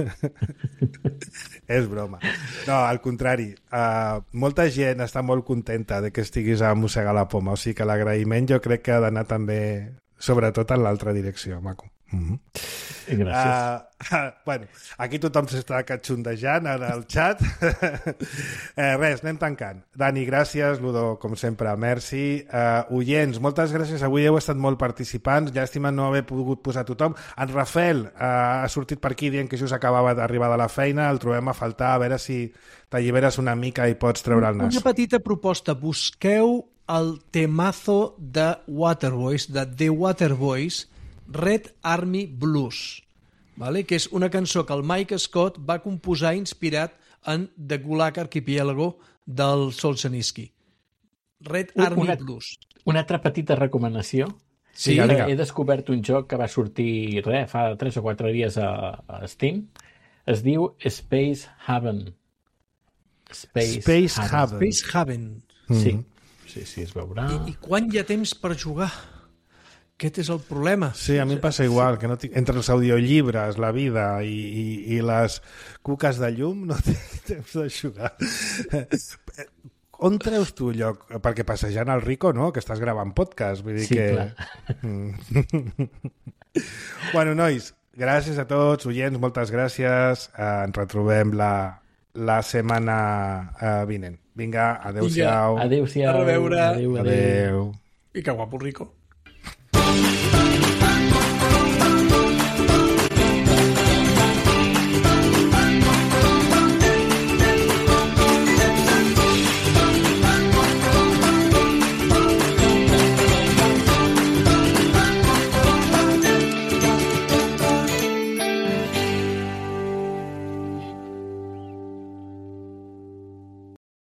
[SPEAKER 2] És broma. No, al contrari, uh, molta gent està molt contenta de que estiguis a Mossegar la Poma, o sigui que l'agraïment jo crec que ha d'anar també, sobretot en l'altra direcció, maco. Mm-hmm.
[SPEAKER 4] Gràcies.
[SPEAKER 2] Uh, uh, bueno, aquí tothom s'està catxondejant en el xat. eh, res, anem tancant. Dani, gràcies. Ludo, com sempre, merci. Uh, oients, moltes gràcies. Avui heu estat molt participants. Llàstima no haver pogut posar tothom. En Rafael uh, ha sortit per aquí dient que just acabava d'arribar de la feina. El trobem a faltar, a veure si t'alliberes una mica i pots treure el nas.
[SPEAKER 3] Una petita proposta. Busqueu el temazo de Waterboys, de The Waterboys, Red Army Blues, vale? Que és una cançó que el Mike Scott va composar inspirat en The Gulag Archipelago del Solzhenitsyn. Red Army
[SPEAKER 4] una,
[SPEAKER 3] Blues.
[SPEAKER 4] Una altra petita recomanació.
[SPEAKER 2] Sí,
[SPEAKER 4] he,
[SPEAKER 2] vinga.
[SPEAKER 4] he descobert un joc que va sortir res, fa tres o quatre dies a, a Steam. Es diu Space Haven.
[SPEAKER 2] Space, Space Haven.
[SPEAKER 3] Space Haven.
[SPEAKER 4] Sí, sí, sí, es veurà.
[SPEAKER 3] I, I quan hi ha temps per jugar? Aquest és el problema.
[SPEAKER 2] Sí, a mi em passa igual, que no tinc... entre els audiollibres, la vida i, i, i les cuques de llum no tinc temps de jugar. On treus tu lloc? Perquè passejant al Rico, no? Que estàs gravant podcast. Vull dir
[SPEAKER 4] sí,
[SPEAKER 2] que...
[SPEAKER 4] clar.
[SPEAKER 2] Bueno, nois, gràcies a tots, oients, moltes gràcies. Uh, ens retrobem la, la setmana uh, vinent. Vinga, adeu-siau.
[SPEAKER 4] Adeu-siau.
[SPEAKER 3] A reveure.
[SPEAKER 4] Adeu, adeu.
[SPEAKER 2] Adeu.
[SPEAKER 3] I que guapo el Rico.